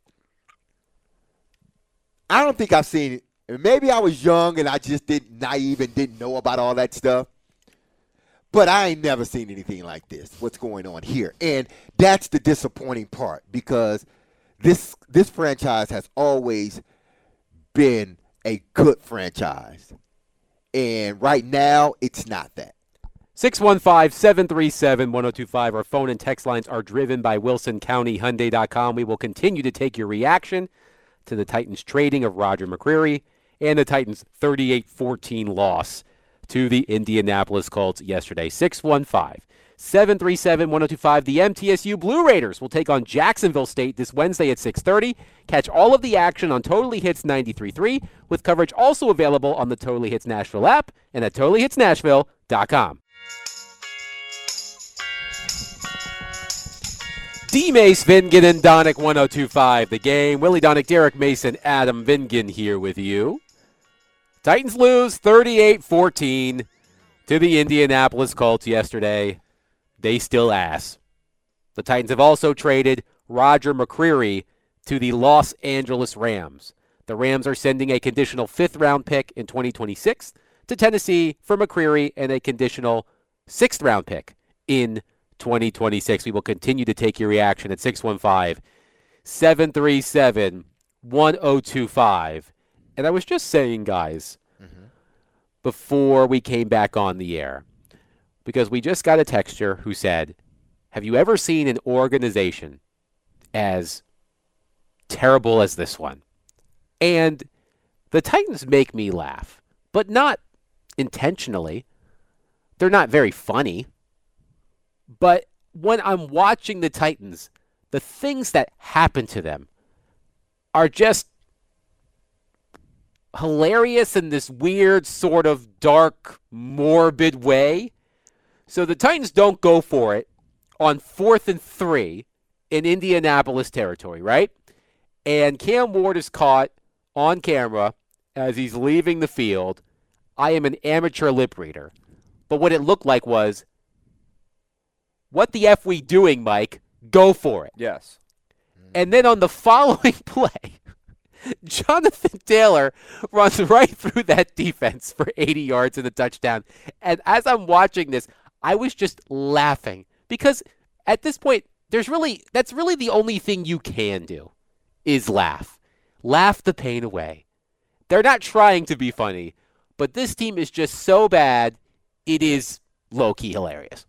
[SPEAKER 3] I don't think I've seen it. Maybe I was young and I just didn't naive and didn't know about all that stuff. But I ain't never seen anything like this, what's going on here. And that's the disappointing part, because this this franchise has always been a good franchise. And right now, it's not that.
[SPEAKER 1] six one five, seven three seven, one oh two five. Our phone and text lines are driven by Wilson County Hyundai dot com. We will continue to take your reaction to the Titans trading of Roger McCreary and the Titans' thirty-eight fourteen loss to the Indianapolis Colts yesterday. six one five, seven three seven, one oh two five. The M T S U Blue Raiders will take on Jacksonville State this Wednesday at six thirty. Catch all of the action on Totally Hits ninety-three point three, with coverage also available on the Totally Hits Nashville app and at totally hits nashville dot com. D-Mace, Vingan, and Donick, one oh two point five. The Game. Willie Donick, Derek Mason, Adam Vingan here with you. Titans lose thirty-eight fourteen to the Indianapolis Colts yesterday. They still ass. The Titans have also traded Roger McCreary to the Los Angeles Rams. The Rams are sending a conditional fifth-round pick in twenty twenty-six to Tennessee for McCreary and a conditional sixth-round pick in twenty twenty-six. We will continue to take your reaction at six one five, seven three seven, one oh two five. And I was just saying, guys, mm-hmm. before we came back on the air, because we just got a texter who said, have you ever seen an organization as terrible as this one? And the Titans make me laugh, but not intentionally. They're not very funny. But when I'm watching the Titans, the things that happen to them are just hilarious in this weird sort of dark, morbid way. So the Titans don't go for it on fourth and three in Indianapolis territory, right? And Cam Ward is caught on camera as he's leaving the field. I am an amateur lip reader. But what it looked like was, what the F we doing, Mike? Go for it.
[SPEAKER 2] Yes.
[SPEAKER 1] And then on the following play, Jonathan Taylor runs right through that defense for eighty yards and a touchdown. And as I'm watching this, I was just laughing because at this point, there's really that's really the only thing you can do is laugh. Laugh the pain away. They're not trying to be funny, but this team is just so bad, it is low-key hilarious.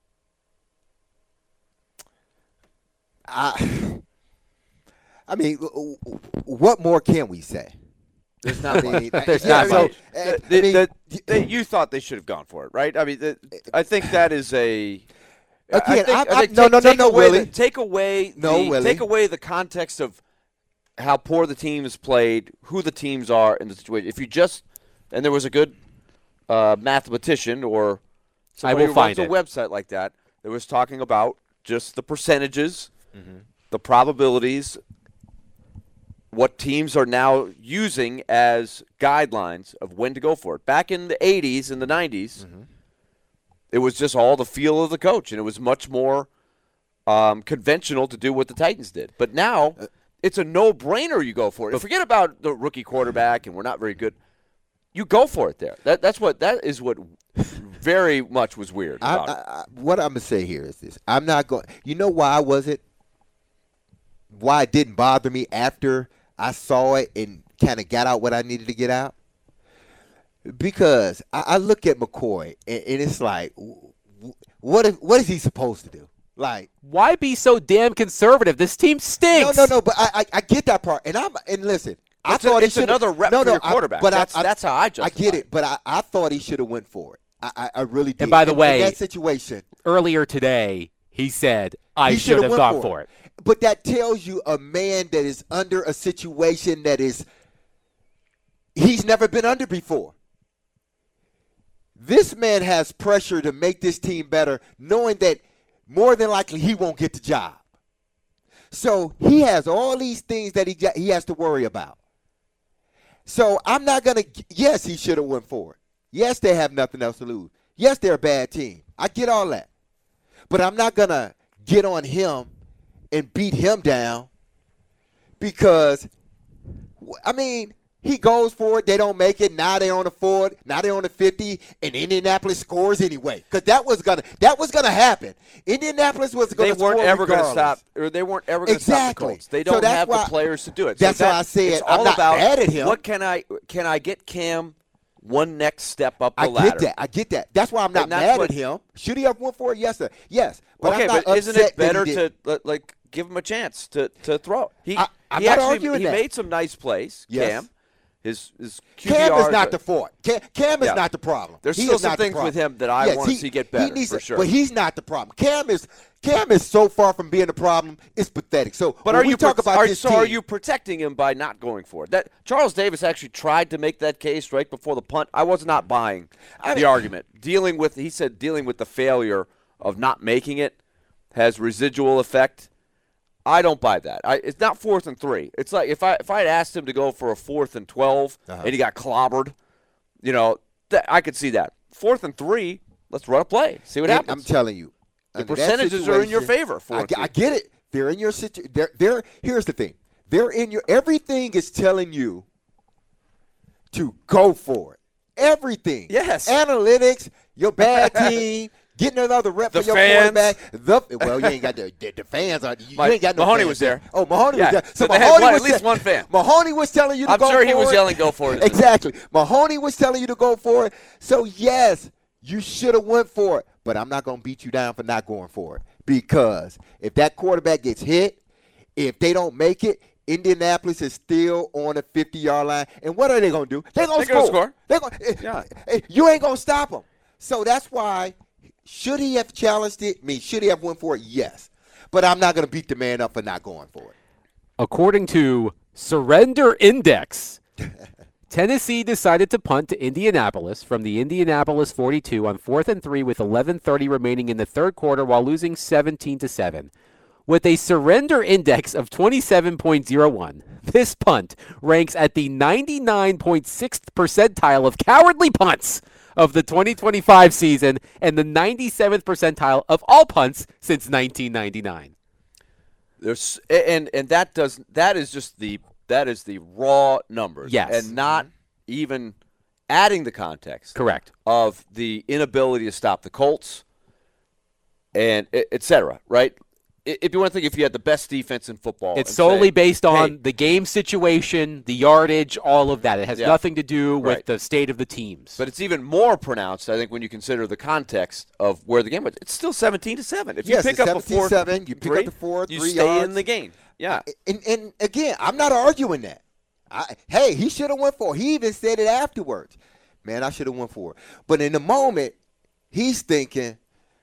[SPEAKER 3] I, I mean, what more can we say?
[SPEAKER 2] There's not.
[SPEAKER 3] I mean,
[SPEAKER 1] There's
[SPEAKER 3] yeah,
[SPEAKER 1] not
[SPEAKER 3] I mean,
[SPEAKER 1] much.
[SPEAKER 3] I
[SPEAKER 2] The-
[SPEAKER 3] mean,
[SPEAKER 2] the- the- you thought they should have gone for it, right? I mean, the, I think that is a. I
[SPEAKER 3] Again,
[SPEAKER 2] think-
[SPEAKER 3] I-
[SPEAKER 2] I
[SPEAKER 3] I-
[SPEAKER 2] think
[SPEAKER 3] no,
[SPEAKER 2] take-
[SPEAKER 3] no, no,
[SPEAKER 2] take
[SPEAKER 3] no,
[SPEAKER 2] away
[SPEAKER 3] Willie.
[SPEAKER 2] the- Take away
[SPEAKER 3] No,
[SPEAKER 2] the,
[SPEAKER 3] Willie.
[SPEAKER 2] Take away the context of how poor the team has played, who the teams are in the situation. If you just and there was a good uh, mathematician or somebody
[SPEAKER 1] will
[SPEAKER 2] who
[SPEAKER 1] find
[SPEAKER 2] runs
[SPEAKER 1] it.
[SPEAKER 2] a website like that that was talking about just the percentages,
[SPEAKER 3] Mm-hmm.
[SPEAKER 2] the probabilities what teams are now using as guidelines of when to go for it. Back in the eighties and the nineties, mm-hmm. it was just all the feel of the coach, and it was much more um, conventional to do what the Titans did. But now it's a no-brainer you go for it. Forget about the rookie quarterback and we're not very good. You go for it there. That that's what that is what very much was weird about
[SPEAKER 3] I,
[SPEAKER 2] it.
[SPEAKER 3] I, I, what I'm gonna say here is this: I'm not going. You know why was it? Why it didn't bother me after I saw it and kind of got out what I needed to get out? Because I, I look at McCoy and, and it's like, what if, what is he supposed to do? Like,
[SPEAKER 1] why be so damn conservative? This team stinks.
[SPEAKER 3] No, no, no. But I, I, I get that part, and I'm and listen. I
[SPEAKER 2] it's
[SPEAKER 3] thought
[SPEAKER 2] a, it's
[SPEAKER 3] he
[SPEAKER 2] another rep
[SPEAKER 3] no,
[SPEAKER 2] for
[SPEAKER 3] no,
[SPEAKER 2] your quarterback.
[SPEAKER 3] I, but
[SPEAKER 2] that's,
[SPEAKER 3] I, I,
[SPEAKER 2] that's how I justify
[SPEAKER 3] I get it, but I, I thought he should have went for it. I, I, I really did.
[SPEAKER 1] And by the
[SPEAKER 3] in,
[SPEAKER 1] way,
[SPEAKER 3] in that situation
[SPEAKER 1] earlier today, he said, I
[SPEAKER 3] he
[SPEAKER 1] should have
[SPEAKER 3] went
[SPEAKER 1] gone
[SPEAKER 3] for
[SPEAKER 1] for it.
[SPEAKER 3] it. But that tells you a man that is under a situation that is he's never been under before. This man has pressure to make this team better, knowing that more than likely he won't get the job. So he has all these things that he got, he has to worry about. So I'm not going to – yes, he should have went for it. Yes, they have nothing else to lose. Yes, they're a bad team. I get all that. But I'm not going to get on him and beat him down because, I mean – he goes for it. They don't make it. Now they're on the forty. Now they're on the fifty, and Indianapolis scores anyway. Because that was gonna that was gonna happen. Indianapolis was going to score.
[SPEAKER 2] They weren't ever
[SPEAKER 3] going to
[SPEAKER 2] stop, or they weren't ever going to
[SPEAKER 3] exactly.
[SPEAKER 2] stop the Colts. They don't
[SPEAKER 3] so
[SPEAKER 2] have
[SPEAKER 3] why,
[SPEAKER 2] the players to do it.
[SPEAKER 3] That's
[SPEAKER 2] so that,
[SPEAKER 3] why I said
[SPEAKER 2] it's
[SPEAKER 3] I'm
[SPEAKER 2] all
[SPEAKER 3] not
[SPEAKER 2] about
[SPEAKER 3] mad at him.
[SPEAKER 2] What can I can I get Cam one next step up the
[SPEAKER 3] I
[SPEAKER 2] ladder?
[SPEAKER 3] get that. I get that. That's why I'm not mad
[SPEAKER 2] what,
[SPEAKER 3] at him. Should he have went for it? Yes, sir. Yes. But
[SPEAKER 2] okay,
[SPEAKER 3] I'm not
[SPEAKER 2] but isn't
[SPEAKER 3] upset
[SPEAKER 2] it better
[SPEAKER 3] that
[SPEAKER 2] to like give him a chance to to throw? He
[SPEAKER 3] I, I'm
[SPEAKER 2] he
[SPEAKER 3] not
[SPEAKER 2] actually
[SPEAKER 3] arguing
[SPEAKER 2] he
[SPEAKER 3] that.
[SPEAKER 2] made some nice plays.
[SPEAKER 3] Yes.
[SPEAKER 2] Cam. His, his Q B R
[SPEAKER 3] Cam is not
[SPEAKER 2] are,
[SPEAKER 3] the fault. Cam, Cam is
[SPEAKER 2] yeah.
[SPEAKER 3] not the problem.
[SPEAKER 2] There's
[SPEAKER 3] he
[SPEAKER 2] still
[SPEAKER 3] is
[SPEAKER 2] some
[SPEAKER 3] not the
[SPEAKER 2] things
[SPEAKER 3] problem.
[SPEAKER 2] with him that I
[SPEAKER 3] yes,
[SPEAKER 2] want
[SPEAKER 3] he,
[SPEAKER 2] to see get better,
[SPEAKER 3] he needs
[SPEAKER 2] for
[SPEAKER 3] to,
[SPEAKER 2] sure.
[SPEAKER 3] But he's not the problem. Cam is Cam is so far from being the problem. It's pathetic. So,
[SPEAKER 2] but
[SPEAKER 3] when
[SPEAKER 2] are
[SPEAKER 3] we
[SPEAKER 2] you
[SPEAKER 3] talk
[SPEAKER 2] pro-
[SPEAKER 3] about
[SPEAKER 2] are,
[SPEAKER 3] this
[SPEAKER 2] so
[SPEAKER 3] team,
[SPEAKER 2] are you protecting him by not going for it? That Charles Davis actually tried to make that case right before the punt. I was not buying
[SPEAKER 3] I
[SPEAKER 2] the
[SPEAKER 3] mean,
[SPEAKER 2] argument. Dealing with he said dealing with the failure of not making it has residual effect. I don't buy that. I, it's not fourth and three. It's like if I if I had asked him to go for a fourth and twelve uh-huh. and he got clobbered, you know, th- I could see that. Fourth and three, let's run a play, see what
[SPEAKER 3] and
[SPEAKER 2] happens.
[SPEAKER 3] I'm telling you,
[SPEAKER 2] the percentages are in your favor.
[SPEAKER 3] I, I get it. They're in your situation. They're, they're, here's the thing. They're in your. Everything is telling you to go for it. Everything.
[SPEAKER 2] Yes.
[SPEAKER 3] Analytics. Your bad team. Getting another rep
[SPEAKER 2] the
[SPEAKER 3] for your
[SPEAKER 2] fans.
[SPEAKER 3] quarterback. The, well, you ain't got the, the, the fans. Are, you
[SPEAKER 2] My,
[SPEAKER 3] ain't got no
[SPEAKER 2] Mahoney
[SPEAKER 3] fans
[SPEAKER 2] was there.
[SPEAKER 3] Oh, Mahoney
[SPEAKER 2] yeah.
[SPEAKER 3] was there.
[SPEAKER 2] So
[SPEAKER 3] So
[SPEAKER 2] they
[SPEAKER 3] Mahoney
[SPEAKER 2] had
[SPEAKER 3] was
[SPEAKER 2] at least
[SPEAKER 3] te-
[SPEAKER 2] one fan.
[SPEAKER 3] Mahoney was telling you to
[SPEAKER 2] I'm
[SPEAKER 3] go for it.
[SPEAKER 2] I'm sure he was yelling, "Go for it!"
[SPEAKER 3] Exactly. Mahoney was telling you to go for it. So yes, you should have went for it. But I'm not going to beat you down for not going for it because if that quarterback gets hit, if they don't make it, Indianapolis is still on the fifty-yard line. And what are they going to do? They're going to
[SPEAKER 2] They're
[SPEAKER 3] score.
[SPEAKER 2] They're
[SPEAKER 3] going
[SPEAKER 2] yeah.
[SPEAKER 3] You ain't going to stop them. So that's why, should he have challenged it? I mean, should he have went for it? Yes. But I'm not going to beat the man up for not going for it.
[SPEAKER 1] According to Surrender Index, Tennessee decided to punt to Indianapolis from the Indianapolis forty-two on fourth and three with eleven thirty remaining in the third quarter while losing seventeen to seven. With a surrender index of twenty-seven point oh one, this punt ranks at the ninety-nine point sixth percentile of cowardly punts of the twenty twenty-five season and the ninety-seventh percentile of all punts since nineteen ninety-nine.
[SPEAKER 2] There's and and that does that is just the that is the raw numbers.
[SPEAKER 1] Yes.
[SPEAKER 2] And not even adding the context.
[SPEAKER 1] Correct.
[SPEAKER 2] Of the inability to stop the Colts and et cetera, right? If you want to think if you had the best defense in football.
[SPEAKER 1] It's solely
[SPEAKER 2] say,
[SPEAKER 1] based on
[SPEAKER 2] hey,
[SPEAKER 1] the game situation, the yardage, all of that. It has
[SPEAKER 2] yeah,
[SPEAKER 1] nothing to do with
[SPEAKER 2] right.
[SPEAKER 1] the state of the teams.
[SPEAKER 2] But it's even more pronounced, I think, when you consider the context of where the game was. It's still seventeen to seven. If you
[SPEAKER 3] yes,
[SPEAKER 2] pick up a fourth,
[SPEAKER 3] seven, you pick
[SPEAKER 2] three,
[SPEAKER 3] up the four,
[SPEAKER 2] you
[SPEAKER 3] three
[SPEAKER 2] stay
[SPEAKER 3] yards.
[SPEAKER 2] in the game. Yeah.
[SPEAKER 3] And, and again, I'm not arguing that. I, hey, he should have went for it. He even said it afterwards. Man, I should have went for it. But in the moment, he's thinking,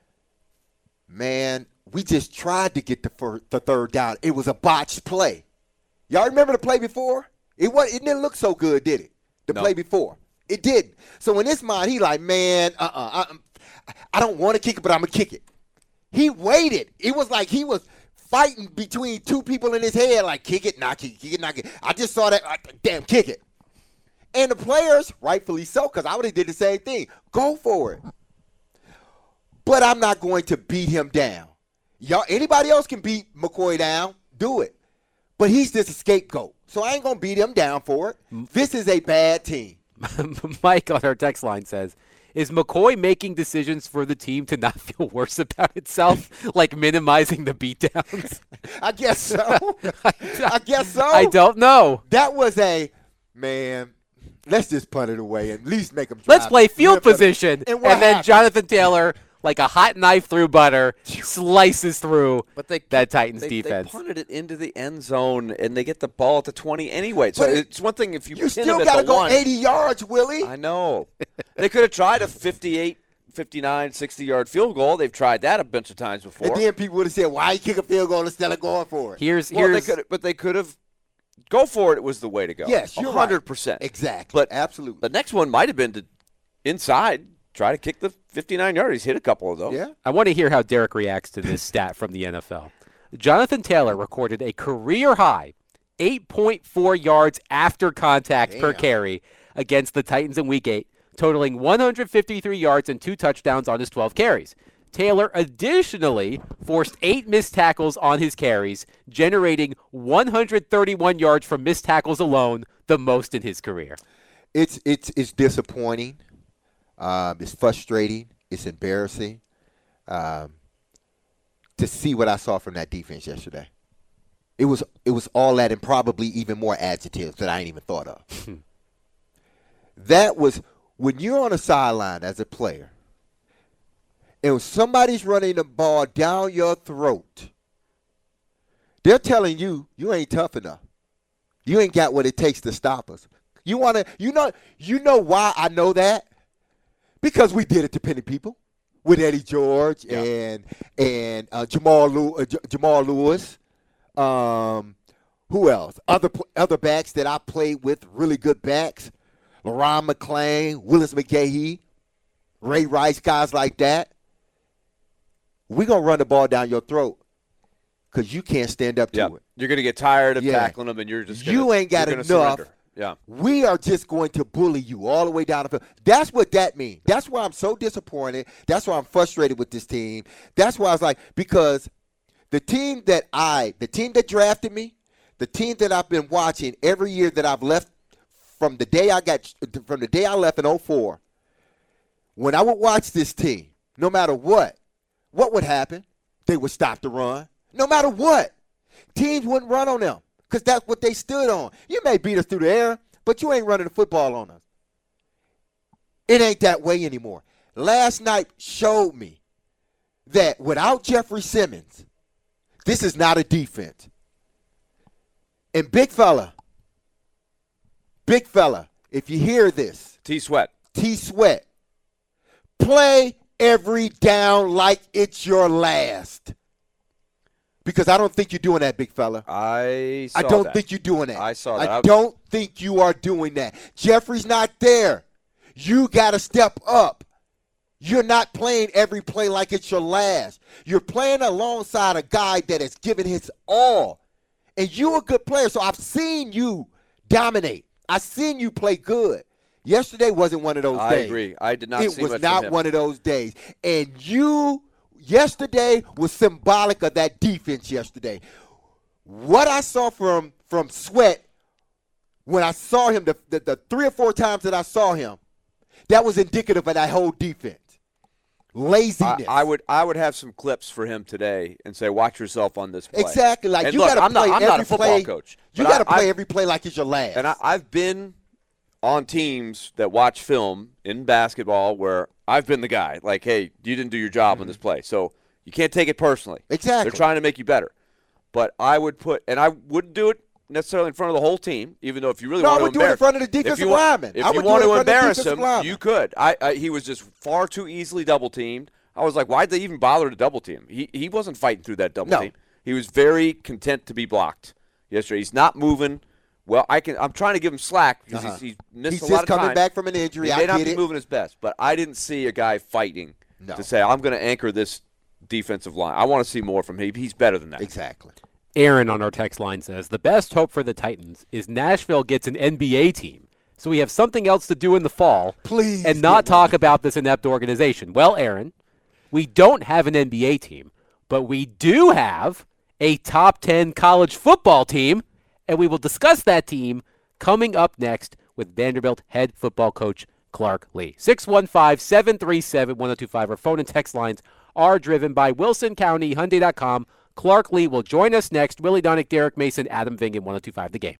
[SPEAKER 3] man, we just tried to get the, first, the third down. It was a botched play. Y'all remember the play before? It was. It didn't look so good, did it? The
[SPEAKER 2] no.
[SPEAKER 3] play before. It didn't. So in his mind, he like, man, uh-uh. I, I don't want to kick it, but I'm going to kick it. He waited. It was like he was fighting between two people in his head, like kick it, knock it, kick it, knock it. I just saw that. Like, damn, kick it. And the players, rightfully so, because I would have did the same thing. Go for it. But I'm not going to beat him down. Y'all, anybody else can beat McCoy down. Do it. But he's just a scapegoat. So I ain't going to beat him down for it. This is a bad team.
[SPEAKER 1] Mike on our text line says, is McCoy making decisions for the team to not feel worse about itself, like minimizing the beatdowns?
[SPEAKER 3] I guess so. I guess so.
[SPEAKER 1] I don't know.
[SPEAKER 3] That was a, man, let's just punt it away and at least make them drive.
[SPEAKER 1] Let's play field
[SPEAKER 3] Rip it.
[SPEAKER 1] position.
[SPEAKER 3] And
[SPEAKER 1] And,
[SPEAKER 3] what
[SPEAKER 1] then
[SPEAKER 3] happened?
[SPEAKER 1] Jonathan Taylor, like a hot knife through butter, slices through
[SPEAKER 2] But they
[SPEAKER 1] that Titans
[SPEAKER 2] they,
[SPEAKER 1] defense.
[SPEAKER 2] They punted it into the end zone, and they get the ball at the twenty anyway. So
[SPEAKER 3] But
[SPEAKER 2] it's one thing if you
[SPEAKER 3] You
[SPEAKER 2] pin
[SPEAKER 3] still
[SPEAKER 2] them
[SPEAKER 3] got to
[SPEAKER 2] at the
[SPEAKER 3] go
[SPEAKER 2] one.
[SPEAKER 3] eighty yards, Willie.
[SPEAKER 2] I know. They could have tried a fifty-eight, fifty-nine, sixty-yard field goal. They've tried that a bunch of times before.
[SPEAKER 3] And then people would have said, why you kick a field goal instead of going for it?
[SPEAKER 1] Here's
[SPEAKER 2] well, they
[SPEAKER 1] here's
[SPEAKER 2] could, but they could have go for it. It was the way to go.
[SPEAKER 3] Yes, you're
[SPEAKER 2] one hundred percent.
[SPEAKER 3] right. Exactly.
[SPEAKER 2] But
[SPEAKER 3] absolutely.
[SPEAKER 2] the next one might have been to inside try to kick the fifty-nine yard. He's hit a couple of those.
[SPEAKER 3] Yeah.
[SPEAKER 1] I want to hear how Derek reacts to this stat from the N F L. Jonathan Taylor recorded a career high eight point four yards after contact per
[SPEAKER 3] Damn.
[SPEAKER 1] carry against the Titans in Week eight, totaling one hundred fifty-three yards and two touchdowns on his twelve carries. Taylor additionally forced eight missed tackles on his carries, generating one hundred thirty-one yards from missed tackles alone, the most in his career.
[SPEAKER 3] It's it's it's disappointing. Um, it's frustrating. It's embarrassing um, to see what I saw from that defense yesterday. It was it was all that and probably even more adjectives that I ain't even thought of. That was when you're on a sideline as a player and when somebody's running the ball down your throat, they're telling you you ain't tough enough. You ain't got what it takes to stop us. You want to, you know, you know why I know that? Because we did it to Penny People with Eddie George
[SPEAKER 2] Yeah.
[SPEAKER 3] and and uh, Jamal Lew- uh, J- Jamal Lewis. Um, who else? Other pl- other backs that I played with, really good backs. LaRon McClain, Willis McGahee, Ray Rice, guys like that. We're going to run the ball down your throat because you can't stand up to
[SPEAKER 2] Yeah.
[SPEAKER 3] it.
[SPEAKER 2] You're going to get tired of
[SPEAKER 3] Yeah.
[SPEAKER 2] tackling them, and you're just gonna,
[SPEAKER 3] You ain't got
[SPEAKER 2] you're gonna
[SPEAKER 3] enough.
[SPEAKER 2] surrender. Yeah.
[SPEAKER 3] We are just going to bully you all the way down the field. That's what that means. That's why I'm so disappointed. That's why I'm frustrated with this team. That's why I was like, because the team that I, the team that drafted me, the team that I've been watching every year that I've left from the day I got, from the day I left in oh four, when I would watch this team, no matter what, what would happen? They would stop the run. No matter what. Teams wouldn't run on them. Because that's what they stood on. You may beat us through the air, but you ain't running the football on us. It ain't that way anymore. Last night showed me that without Jeffrey Simmons, this is not a defense. And big fella, big fella, if you hear this,
[SPEAKER 2] T Sweat.
[SPEAKER 3] T Sweat, play every down like it's your last. Because I don't think you're doing that, big fella.
[SPEAKER 2] I saw
[SPEAKER 3] I don't
[SPEAKER 2] that.
[SPEAKER 3] think you're doing that.
[SPEAKER 2] I saw that.
[SPEAKER 3] I don't think you are doing that. Jeffrey's not there. You got to step up. You're not playing every play like it's your last. You're playing alongside a guy that has given his all. And you're a good player, so I've seen you dominate. I've seen you play good. Yesterday wasn't one of those
[SPEAKER 2] I
[SPEAKER 3] days.
[SPEAKER 2] agree. I did not
[SPEAKER 3] It
[SPEAKER 2] see
[SPEAKER 3] was
[SPEAKER 2] much
[SPEAKER 3] not
[SPEAKER 2] from him.
[SPEAKER 3] one of those days. And you yesterday was symbolic of that defense yesterday. What I saw from from Sweat when I saw him, the, the, the three or four times that I saw him, that was indicative of that whole defense. Laziness.
[SPEAKER 2] I, I would I would have some clips for him today and say, watch yourself on this play.
[SPEAKER 3] Exactly. Like
[SPEAKER 2] And
[SPEAKER 3] you
[SPEAKER 2] look,
[SPEAKER 3] got to
[SPEAKER 2] I'm
[SPEAKER 3] play
[SPEAKER 2] not, I'm
[SPEAKER 3] every
[SPEAKER 2] not a football
[SPEAKER 3] play.
[SPEAKER 2] coach.
[SPEAKER 3] You
[SPEAKER 2] but
[SPEAKER 3] got to
[SPEAKER 2] I-
[SPEAKER 3] play
[SPEAKER 2] I've-
[SPEAKER 3] every play like it's your last.
[SPEAKER 2] And I, I've been on teams that watch film in basketball where I've been the guy. Like, hey, you didn't do your job on this play. So you can't take it personally.
[SPEAKER 3] Exactly.
[SPEAKER 2] They're trying to make you better. But I would put – and I wouldn't do it necessarily in front of the whole team, even though if you really
[SPEAKER 3] No, I
[SPEAKER 2] want to
[SPEAKER 3] would do it in
[SPEAKER 2] embarrass
[SPEAKER 3] front of the
[SPEAKER 2] if
[SPEAKER 3] defensive
[SPEAKER 2] you want,
[SPEAKER 3] lineman.
[SPEAKER 2] If
[SPEAKER 3] I
[SPEAKER 2] you
[SPEAKER 3] would do
[SPEAKER 2] want
[SPEAKER 3] it in
[SPEAKER 2] to
[SPEAKER 3] front of the
[SPEAKER 2] embarrass
[SPEAKER 3] defensive
[SPEAKER 2] him,
[SPEAKER 3] lineman.
[SPEAKER 2] you could. I, I He was just far too easily double-teamed. I was like, why'd they even bother to double-team? He, he wasn't fighting through that double
[SPEAKER 3] No.
[SPEAKER 2] team. He was very content to be blocked yesterday. He's not moving. Well, I can. I'm trying to give him slack because
[SPEAKER 3] Uh-huh.
[SPEAKER 2] he's, he's missed
[SPEAKER 3] He's
[SPEAKER 2] a
[SPEAKER 3] just
[SPEAKER 2] lot of
[SPEAKER 3] coming
[SPEAKER 2] time.
[SPEAKER 3] back from an injury.
[SPEAKER 2] He
[SPEAKER 3] I
[SPEAKER 2] may not
[SPEAKER 3] get
[SPEAKER 2] be
[SPEAKER 3] it.
[SPEAKER 2] moving his best, but I didn't see a guy fighting
[SPEAKER 3] No.
[SPEAKER 2] to say, I'm going to anchor this defensive line. I want to see more from him. He's better than that.
[SPEAKER 3] Exactly.
[SPEAKER 1] Aaron on our text line says, the best hope for the Titans is Nashville gets an N B A team, so we have something else to do in the fall
[SPEAKER 3] Please.
[SPEAKER 1] and not talk about this inept organization. Well, Aaron, we don't have an N B A team, but we do have a top ten college football team, and we will discuss that team coming up next with Vanderbilt head football coach Clark Lea. six one five, seven three seven, one oh two five. Our phone and text lines are driven by Wilson County Hyundai dot com. Clark Lea will join us next. Willie Donick, Derek Mason, Adam Vingan, one oh two five The Game.